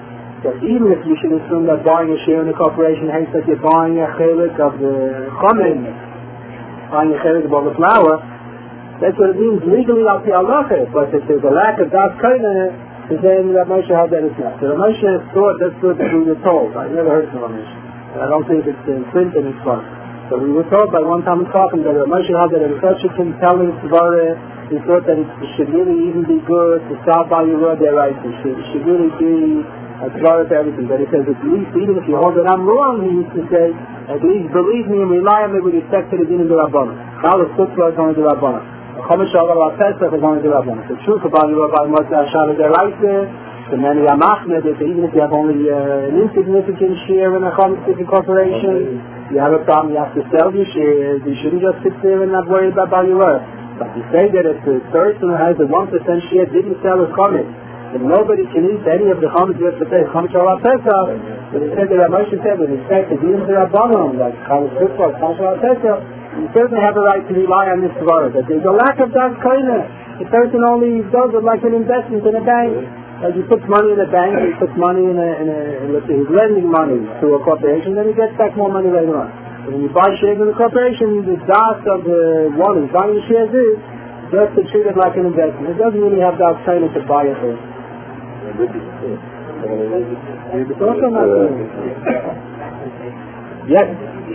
So even if you should assume that buying a share in a corporation means that you're buying a chelik of the chomen, buying a chelik of all the flour, that's what it means legally out the Allah. But if there's a lack of Das Kaya, so then Rav Moshe had that as well. So Rav Moshe thought that's what we were told. I never heard from Rav Moshe. And I don't think it's in print in his book. So we were told by one time in talking that Rav Moshe had that it was such a compelling tzvara. He thought that it should really even be good to stop by your word there, right? It should, it should really be a tzvara to everything. But he says at least, even if you hold that I'm wrong, he used to say, at least believe me and rely on me with respect to the din of the Rabbana. How the Sukkah is going to the Rabbana. Chomesh Allah Pesach is going to the Rabbana. The truth about the Rabbi Moshe Hashanah Deraisa, the many Amachmed, that even if you have only uh, an insignificant share in a Chomesh corporation, you have a problem, you have to sell your shares. You shouldn't just sit there and not worry about Baliyur. But you say that if the person who has a one percent share didn't sell his Chomesh, and nobody can eat any of the Chomesh you have to pay Chomesh Allah Pesach, but he said that Rav Moshe said with respect to even the Rabbanon, like Chomesh Sukkah, Chomesh Allah Pesach, you certainly have a right to rely on this Svarah, that there's a lack of that kind of, the person only does it like an investment in a bank. Like he puts money in a bank, he puts money in a, in a in let's say he's lending money to a corporation, then he gets back more money later on. So when you buy shares in a corporation, the das of the one who's buying the shares is just to treat it like an investment. It doesn't really have that kind to buy it there. Yes.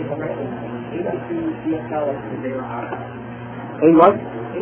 In what?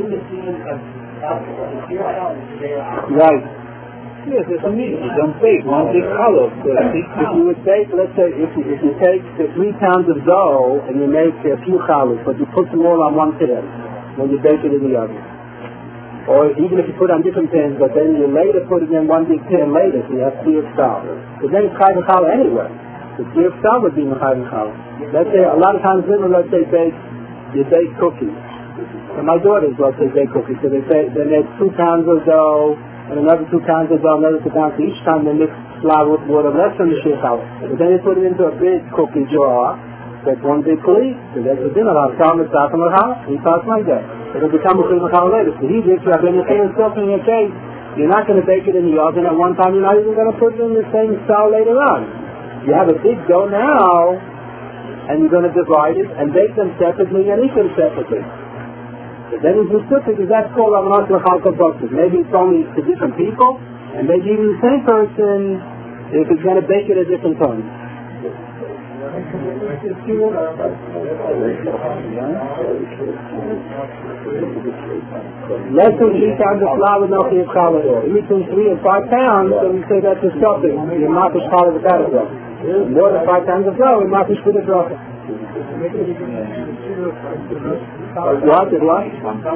Right. Yes, it's a meat. You don't bake one big color. If you would bake, let's say, if you, if you take the three pounds of dough and you make a few challahs, but you put them all on one pan when you bake it in the oven. Or even if you put on different pans, but then you later put it in one big pan later, so you have three of style. But then it's chai v'challah anyway. The three of style would be in the chai v'challah. Let's say, a lot of times women, let's say, bake, you bake cookies. And my daughters, let's say, bake cookies. So they say, they make two pounds of dough, and another two pounds of dough, another two pounds. So each time they mix flour with water, less than the shir challah. But then they put it into a big cookie jar. That's one big plate. So that's the dinner. I'll tell them it's not going to have. He talks like that. It'll become a clean challah later. So he did, you have anything and stuff in your case. You're not going to bake it in the oven at one time. You're not even going to put it in the same style later on. You have a big dough now, and you're going to divide it and bake them separately and eat them separately. But then it's specific, because that's called Amanat L'Chalka Bosses. Maybe it's only to different people, and maybe even the same person, if it's going to bake it at different times. Less than three pounds of flour with no chiyuv challah. Between three and five pounds, then we say that's a stuffing. You're mafish challah with that as well. More than five pounds of flour, you're mafish with a bracha. What? It what?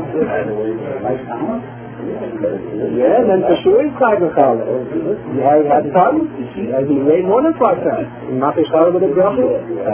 Yeah, then for sure it's chai v'challah. You have had time, as you weigh more than five pounds. You mafish challah with a bracha.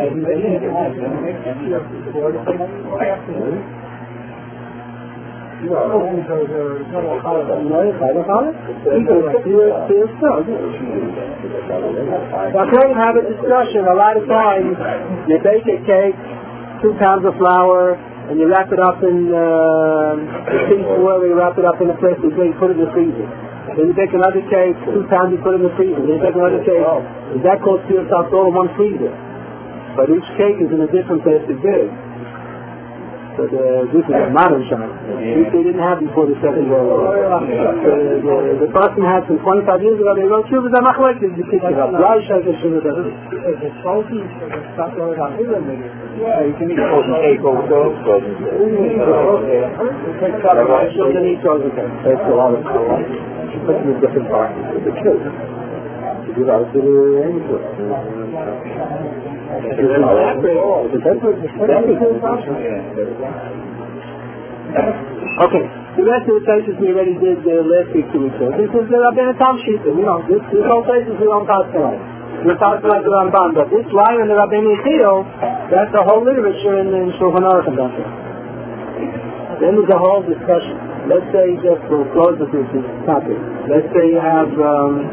We're have a discussion. A lot of times you bake a cake, two pounds of flour, and you wrap it up in uh, a piece of oil, you wrap it up in a plastic bag, you put it in the freezer. Then you bake another cake, two pounds, you put it in the freezer. Then you bake another cake. Is that called steel top all in one freezer? But each cake is in a different plastic bag. So the, this is a modern shop. Which they didn't have before the Second World War. The, the, the person had some twenty-five years ago, they wrote, Shuvah Zamachlek, you pick it up. Why should I get Shuvah Zamachlek? It's salty, it's not going on. Yeah, you can eat frozen cake also. Children eat frozen cake. That's a lot of color. You put them in different parts of the children. You give out to the angels. Okay, the rest of the places we already did the last week, two weeks ago. This is the Rabbeinu Tam Shita. You know, this, this whole place is the Ram Taskalai. We're talking about the Ramban, but this line in the Rabbeinu Yechil, that's the whole literature in, in Shulchan Aruch and Dasha. Then there's a whole discussion. Let's say, just for close with this topic, let's say you have um,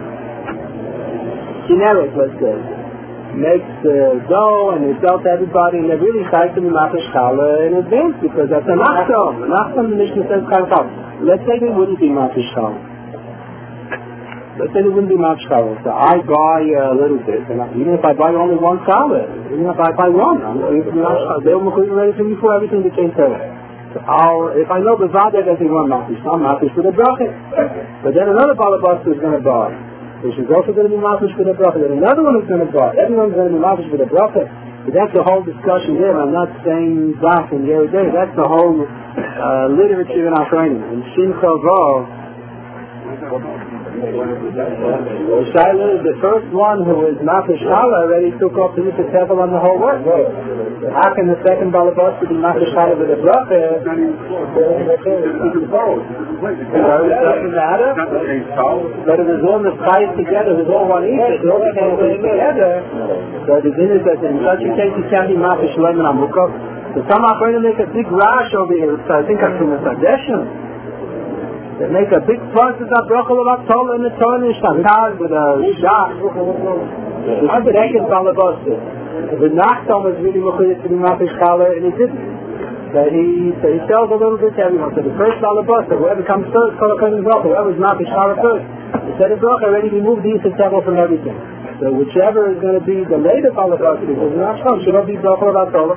generic, let's say, makes the dough and they sell to everybody, and they're really excited to be mafish challah in advance because that's a nachtom. A nachtom, the Mishnah says challah. Let's say they wouldn't be mafish challah. Let's say they wouldn't be mafish challah. So I buy a little bit, and I, even if I buy only one challah, even if I buy one, I'm going to be mafish challah. They were ready for me before everything became terrible. So I'll, if I know the Vada that they want mafish, I'm mafish for the bracha. But then another balabasta is going to buy. So she's also going to be mafish for the bracha. Then another one is going to buy. Everyone's going to be mafish for the bracha. But that's the whole discussion here. I'm not saying that and the other day. That's the whole uh, literature in our training. In Simcha Vov, Shiloh, the first one who is mafish challah already took off the Mitzvah Tevel on the whole work. How can the second balabas be mafish challah with a bracha? It doesn't matter. But it was all the fight together. It was all one each. It all came together. So the din is that in such a case you can't be mafish lemon amukov. So some are going to make a big rash over here. So I think I'm from a suggestion. They make a big fuss about Brochel of Torah and the Torah and Shabbat with a shach. The second balabasta. The Nachtom is really mechuyet to be mafish challah, and he didn't. So he, so he sells a little bit to everyone. So the first balabasta, whoever comes first, kol hakodim brochel, whoever's mafish challah first. Instead of brochel, already removed the Yisrael Tevel from everything. So whichever is going to be the later balabasta, because the Nachtom should not be Brochel of Torah.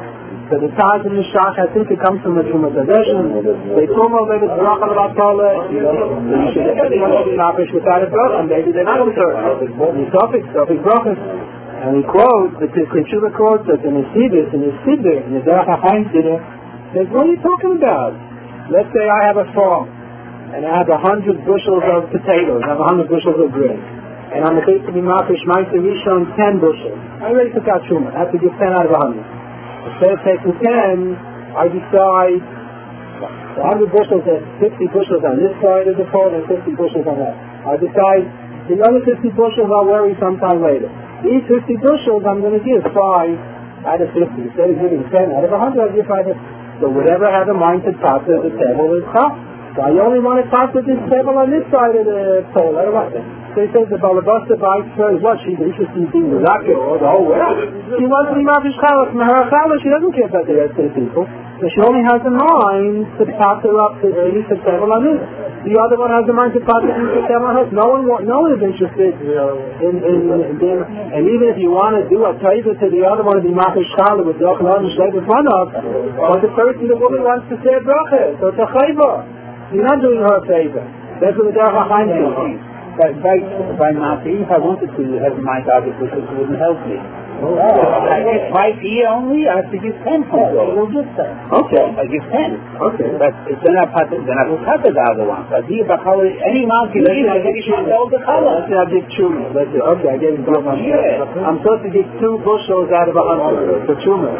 So the ties in the shach, I think it comes from the Truma Tradition. They told me maybe it's Bracha L'Batala, you should everyone should be Nafish without a bracha, and maybe they're not going to It's Sophic, Sophic Brachas. And he quotes, the Tisha quotes that in his Siddur, in his Siddur, in the Derech HaChaim Siddur, says, what are you talking about? Let's say I have a farm, and I have a hundred bushels of potatoes, I have a hundred bushels of grain. And I'm going to be Nafish, Ma'aser Rishon, ten bushels. I already took out Truma, I have to give ten out of a hundred. Instead of taking ten, I decide one hundred bushels and fifty bushels on this side of the pole and fifty bushels on that. I decide the other fifty bushels I'll worry sometime later. These fifty bushels I'm going to give five out of fifty. Instead of giving ten out of one hundred, I'll give five. So whatever I have in mind to pass at the table is top. So I only want to pass at this table on this side of the pole. I don't want that. So he says the Balabasta bikes her what? She's interested in seeing the rocket or the whole world. She wants to be Mafish Challah. From her Challah, she doesn't care about the rest of the people. So she only has in mind to pass her up to the East table on this. The other one has in mind to pass the East table on hers. No one, no one is interested in, in, in, in, and even if you want to do a taiva to the other one to be Mafish Challah with Yochanan and Shleit in front of, but the person, the woman wants to say a bracha. So it's a chayva. You're not doing her a favor. That's what the Derech HaChaim says. By, by, by Mati, if I wanted to have my target, which wouldn't help me. Oh, I get five here only, I have to give ten for it. We'll give ten. Okay. I give ten. Okay. But then I put then I will cut the other one. But here, any amount you give, I give all the color. Let's say I give Truma. Let's say, okay, I gave two. Yeah. I'm supposed to give two bushels out of a hundred for Truma.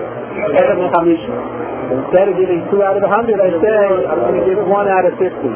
Instead of giving two out of a hundred, I say I'm going to give one out of fifty.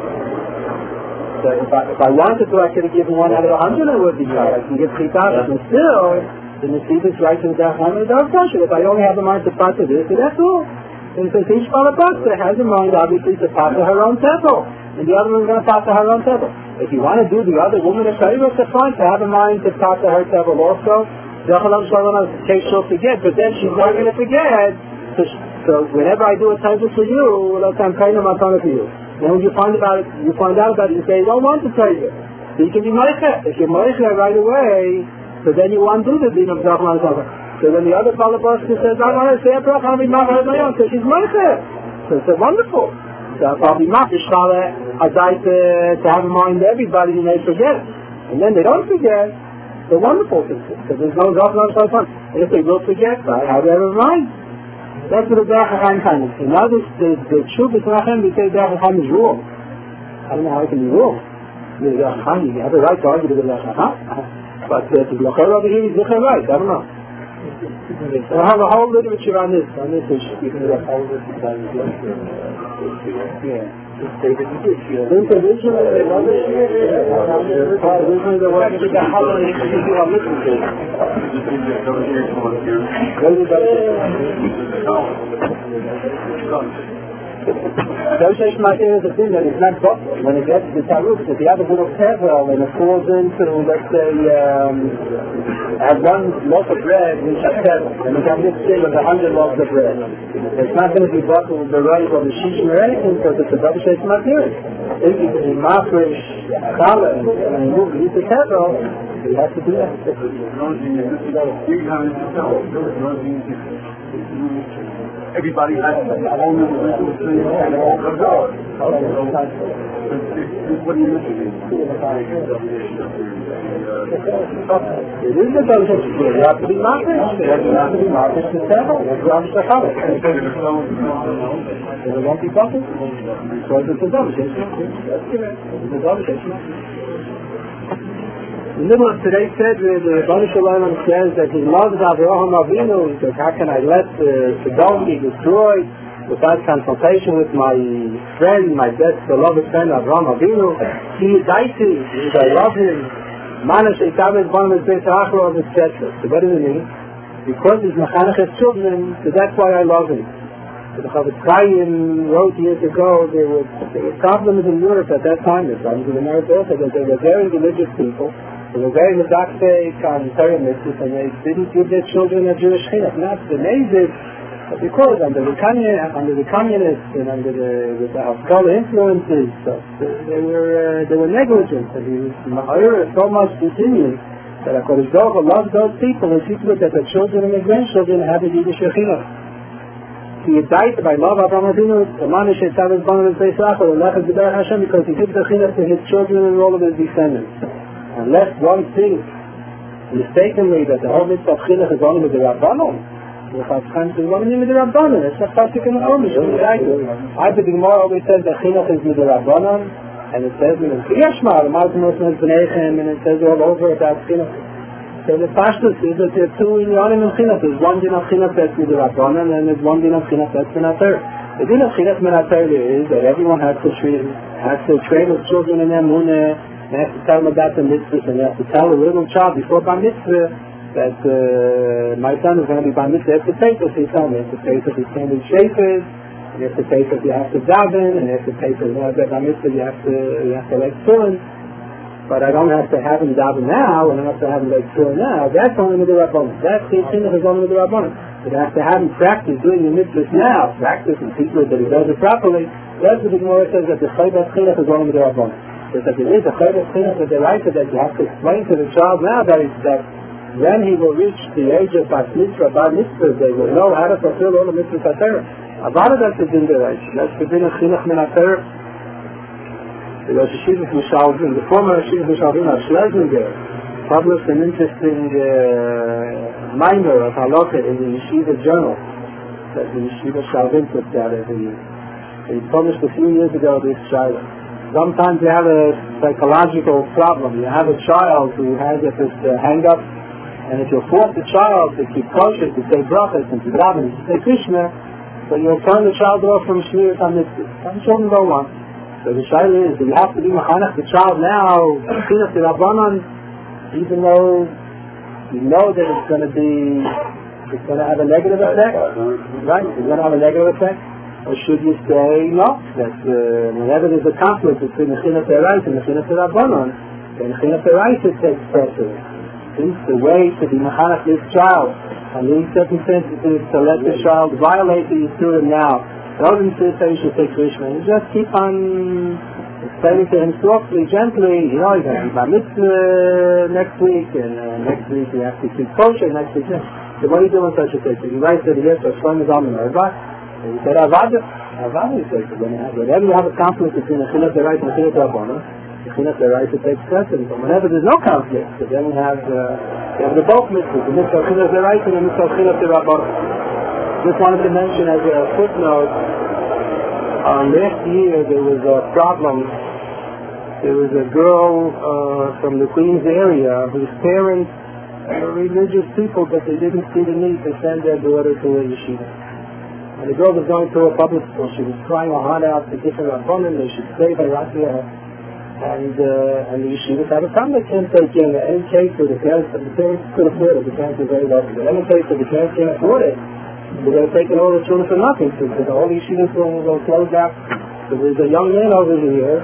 So if I, if I wanted to, I could have given one out of a hundred, it would be right. I can give three thousand. And still, the Nesiv is right to the Derech HaChaim, the Derech. If I only have in mind to pass to this, that's all. And so each Balabasta has in mind, obviously, to pass to her own temple. And the other one's going to pass to her own temple. If you want to do the other woman a favor, it's fine to have in mind to pass to her temple also. Yochanan Shalom, in case she'll forget, but then she's not going to forget. So, so whenever I do a temple for you, let's say I'm paying them, I'm for you. Then when you find about it, you find out about it, you say, you don't want to tell you. So you can be Meicha. If you're Meicha right away, so then you undo the din of Yochanan Shalom. So then the other Balabasta says, I want to say a bracha, I'll be Meicha on my own, so she's Meicha. So it's so wonderful. So I'll be Mafish Challah, I'd like to, to have in mind everybody, and they forget. And then they don't forget. They're wonderful things, because there's no Yochanan Shalom. And if they will forget, I have that in mind. That's what the Derech HaChaim kind of thing. Now this, the, the truth is not him, we say Derech HaChaim is wrong. I don't know how it can be wrong. The Derech HaChaim, you have a right to argue with the Derech HaChaim. But uh, to Blocher over here, he's Blocher right, I don't know. We'll have a whole literature on this, on this issue. Yeah. Intervision, originally there was a holiday to do our literature. Association idea is a thing that is not possible. When it gets to the Taruf, if you have a little tevel and it falls into, let's say, um, have one loaf of bread in Shatel, and you have this thing with a hundred loaves of bread. It's not going to be bottled with the right of the shishim or anything, because it's a association material. If you can be mafresh, challah, and you eat the tevel, you have to do that. Everybody has a whole new ritual thing and all comes out. What do you listen to? It is a association. You have to be mafresh. You have to be mafresh to tevel. You have to be challah. It won't be bottled. So it's a association. It's a association. In the middle of today's Seder, the Baruch Shalom says that he loves Avraham Avinu. He says, how can I let uh, Sodom be destroyed without consultation with my friend, my best beloved friend Avraham Avinu? He is Daiti, I love him. Mana Sheitav Bon Beit Achro, et cetera. So what does it mean? Because he's Mechanech his children, so that's why I love him. The Chavetz Chaim wrote years ago, there were, there were problems in Europe at that time, the problems in America also, that they were very religious people. They were very medactic on Torah mitzvahs, and they didn't give their children a Jewish chinuch. Not the Nazis, but because under the communists, under the communists and under the, the, the Haskalah influences, so they were uh, they were negligent. And he was Ma'ir so much continued that HaKadosh Baruch Hu loved those people and see to it that their children and their grandchildren have a Yiddish chinuch. he died by love Avraham Avinu, the man is Shetzad his Banan and Pesach, or Lech is B'derech Hashem, because he gives the chinuch to his children and all of his descendants. Unless one thinks mistakenly that the whole mitzvah of chinuch is only with the Rabbanon, the Chafetz Chaim is only with the Rabbanon, it's not Pasuk in the Chumash. I think the Gemara always says that chinuch is with the Rabbanon, and it says in the Kriyashma, the Malkum Osman B'neichem, and it says all over about chinuch. So the Pashtus is that there are two inyanim in chinuch. There's one din of chinuch that's with the Rabbanon, and there's one din of chinuch that's min haTorah. The din of chinuch min haTorah is that everyone has to train, has to train his children in their munah, and has to tell them about the mitzvahs, and you have to tell a little child before bar mitzvah that uh, my son is going to be bar mitzvah. You have to pay for his son, you have to pay for his family shafers, you have to pay for you have to daven, and you have to pay for uh, bar mitzvah. You have to you have to like tefillin. But I don't have to have him daven now, and I don't have to have him like tefillin now. That's only with the Rabbanon. That's the chinuch is only with the Rabbanon. But I have to have him practice doing the mitzvahs now, practice and teach that he does it properly. That's what the Gemara says that the chayvas chinuch is only with the Rabbanon. Because if it is a chayvas chinuch that they write that you have to explain to the child now that, that when he will reach the age of bar mitzvah, bar mitzvah, they will know how to fulfill all the mitzvahs haTorah. Avada that's the din deraisa. That's the din of chinuch min haTorah. The Rosh Yeshiva Mishalvim, the former Rosh Yeshiva Mishalvim of Schlesinger, published an interesting uh, minor of halakha in the Yeshiva Journal that the Yeshiva Shalvim puts out every year. He published a few years ago this child. Sometimes you have a psychological problem. You have a child who has a, this uh, hang-up, and if you force the child to keep kosher, to say brachas, and to daven, to say Krishna, so you'll turn the child off from Shmiras HaMitzvah. Some children don't want. So the shaila is that you have to be mechanech the child now, chinuch the Rabbanon, even though you know that it's going to be, it's going to have a negative effect, right? It's going to have a negative effect. Or should you say no? That uh, whenever there's a conflict between the chinuch deraisa and the chinuch Rabbanon, then the chinuch deraisa takes precedence. It's the way to be mechanech this child. And in circumstances is to let the child violate the Yisurim now. Rather than say you should take Krishna, you just keep on explaining to him softly, gently, you know, you're going to be bar mitzvah next week, and uh, next week you have to keep kosher, next week, yeah. So what do you do in such a case? If you write to the yes, or Shlomo Zalman Auerbach, and you said Avada, Avada you say, whenever you have a conflict between the chinuch deraisa and the chinuch Rabbanon, the chinuch deraisa takes precedence, but whenever there's no conflict, so then we have, uh, we have the both mitzvahs, the mitzvah of chinuch deraisa and the mitzvah of chinuch Rabbanon. Just wanted to mention as a footnote, uh, last year there was a problem. There was a girl uh, from the Queens area whose parents were religious people, but they didn't see the need to send their daughter to a yeshiva. And the girl was going to a public school. She was crying her heart out to different rabbanim. They should save her right here. And uh, and the yeshivas had a problem. They can't take in any case where the parents, the parents could afford it. The parents were very wealthy. But in any case where the parents can't afford it, we're going to take in all the children for nothing, because all these students will, will close out. So there's a young man over here,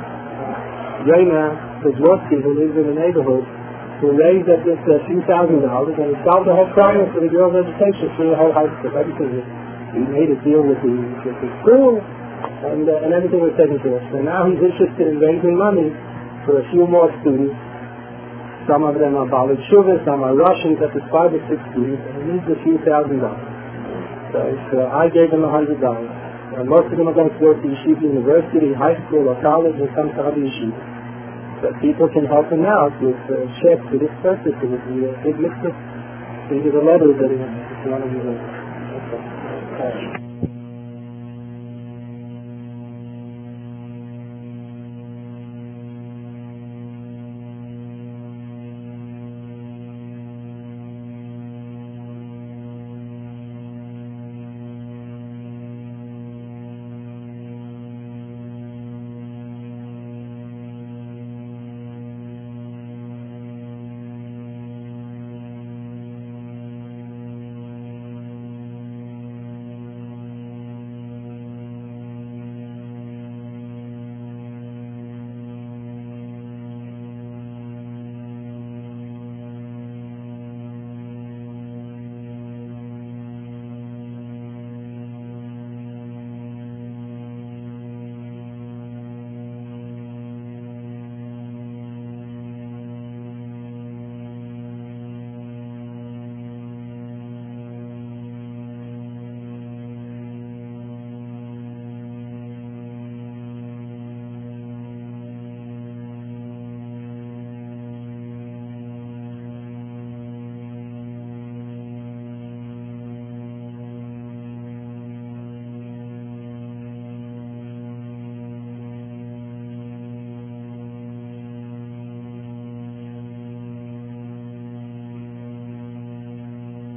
Yona Kozlowski, who lives in the neighborhood, who raised up this uh, few thousand dollars, and he solved the whole problem for the girl's education through the whole high school. Everything he made a deal with the, with the school, and, uh, and everything was taken care of. So now he's interested in raising money for a few more students. Some of them are Baalei Teshuva, some are Russians, that is five or six students, and he needs a few thousand dollars. So uh, I gave them a hundred dollars. And most of them are going to go to yeshiva university, high school, or college, or some other yeshiva. So people can help him out with uh, checks for this purpose. It would be a big mitzvah. These are the letters that he has. If you want to use it.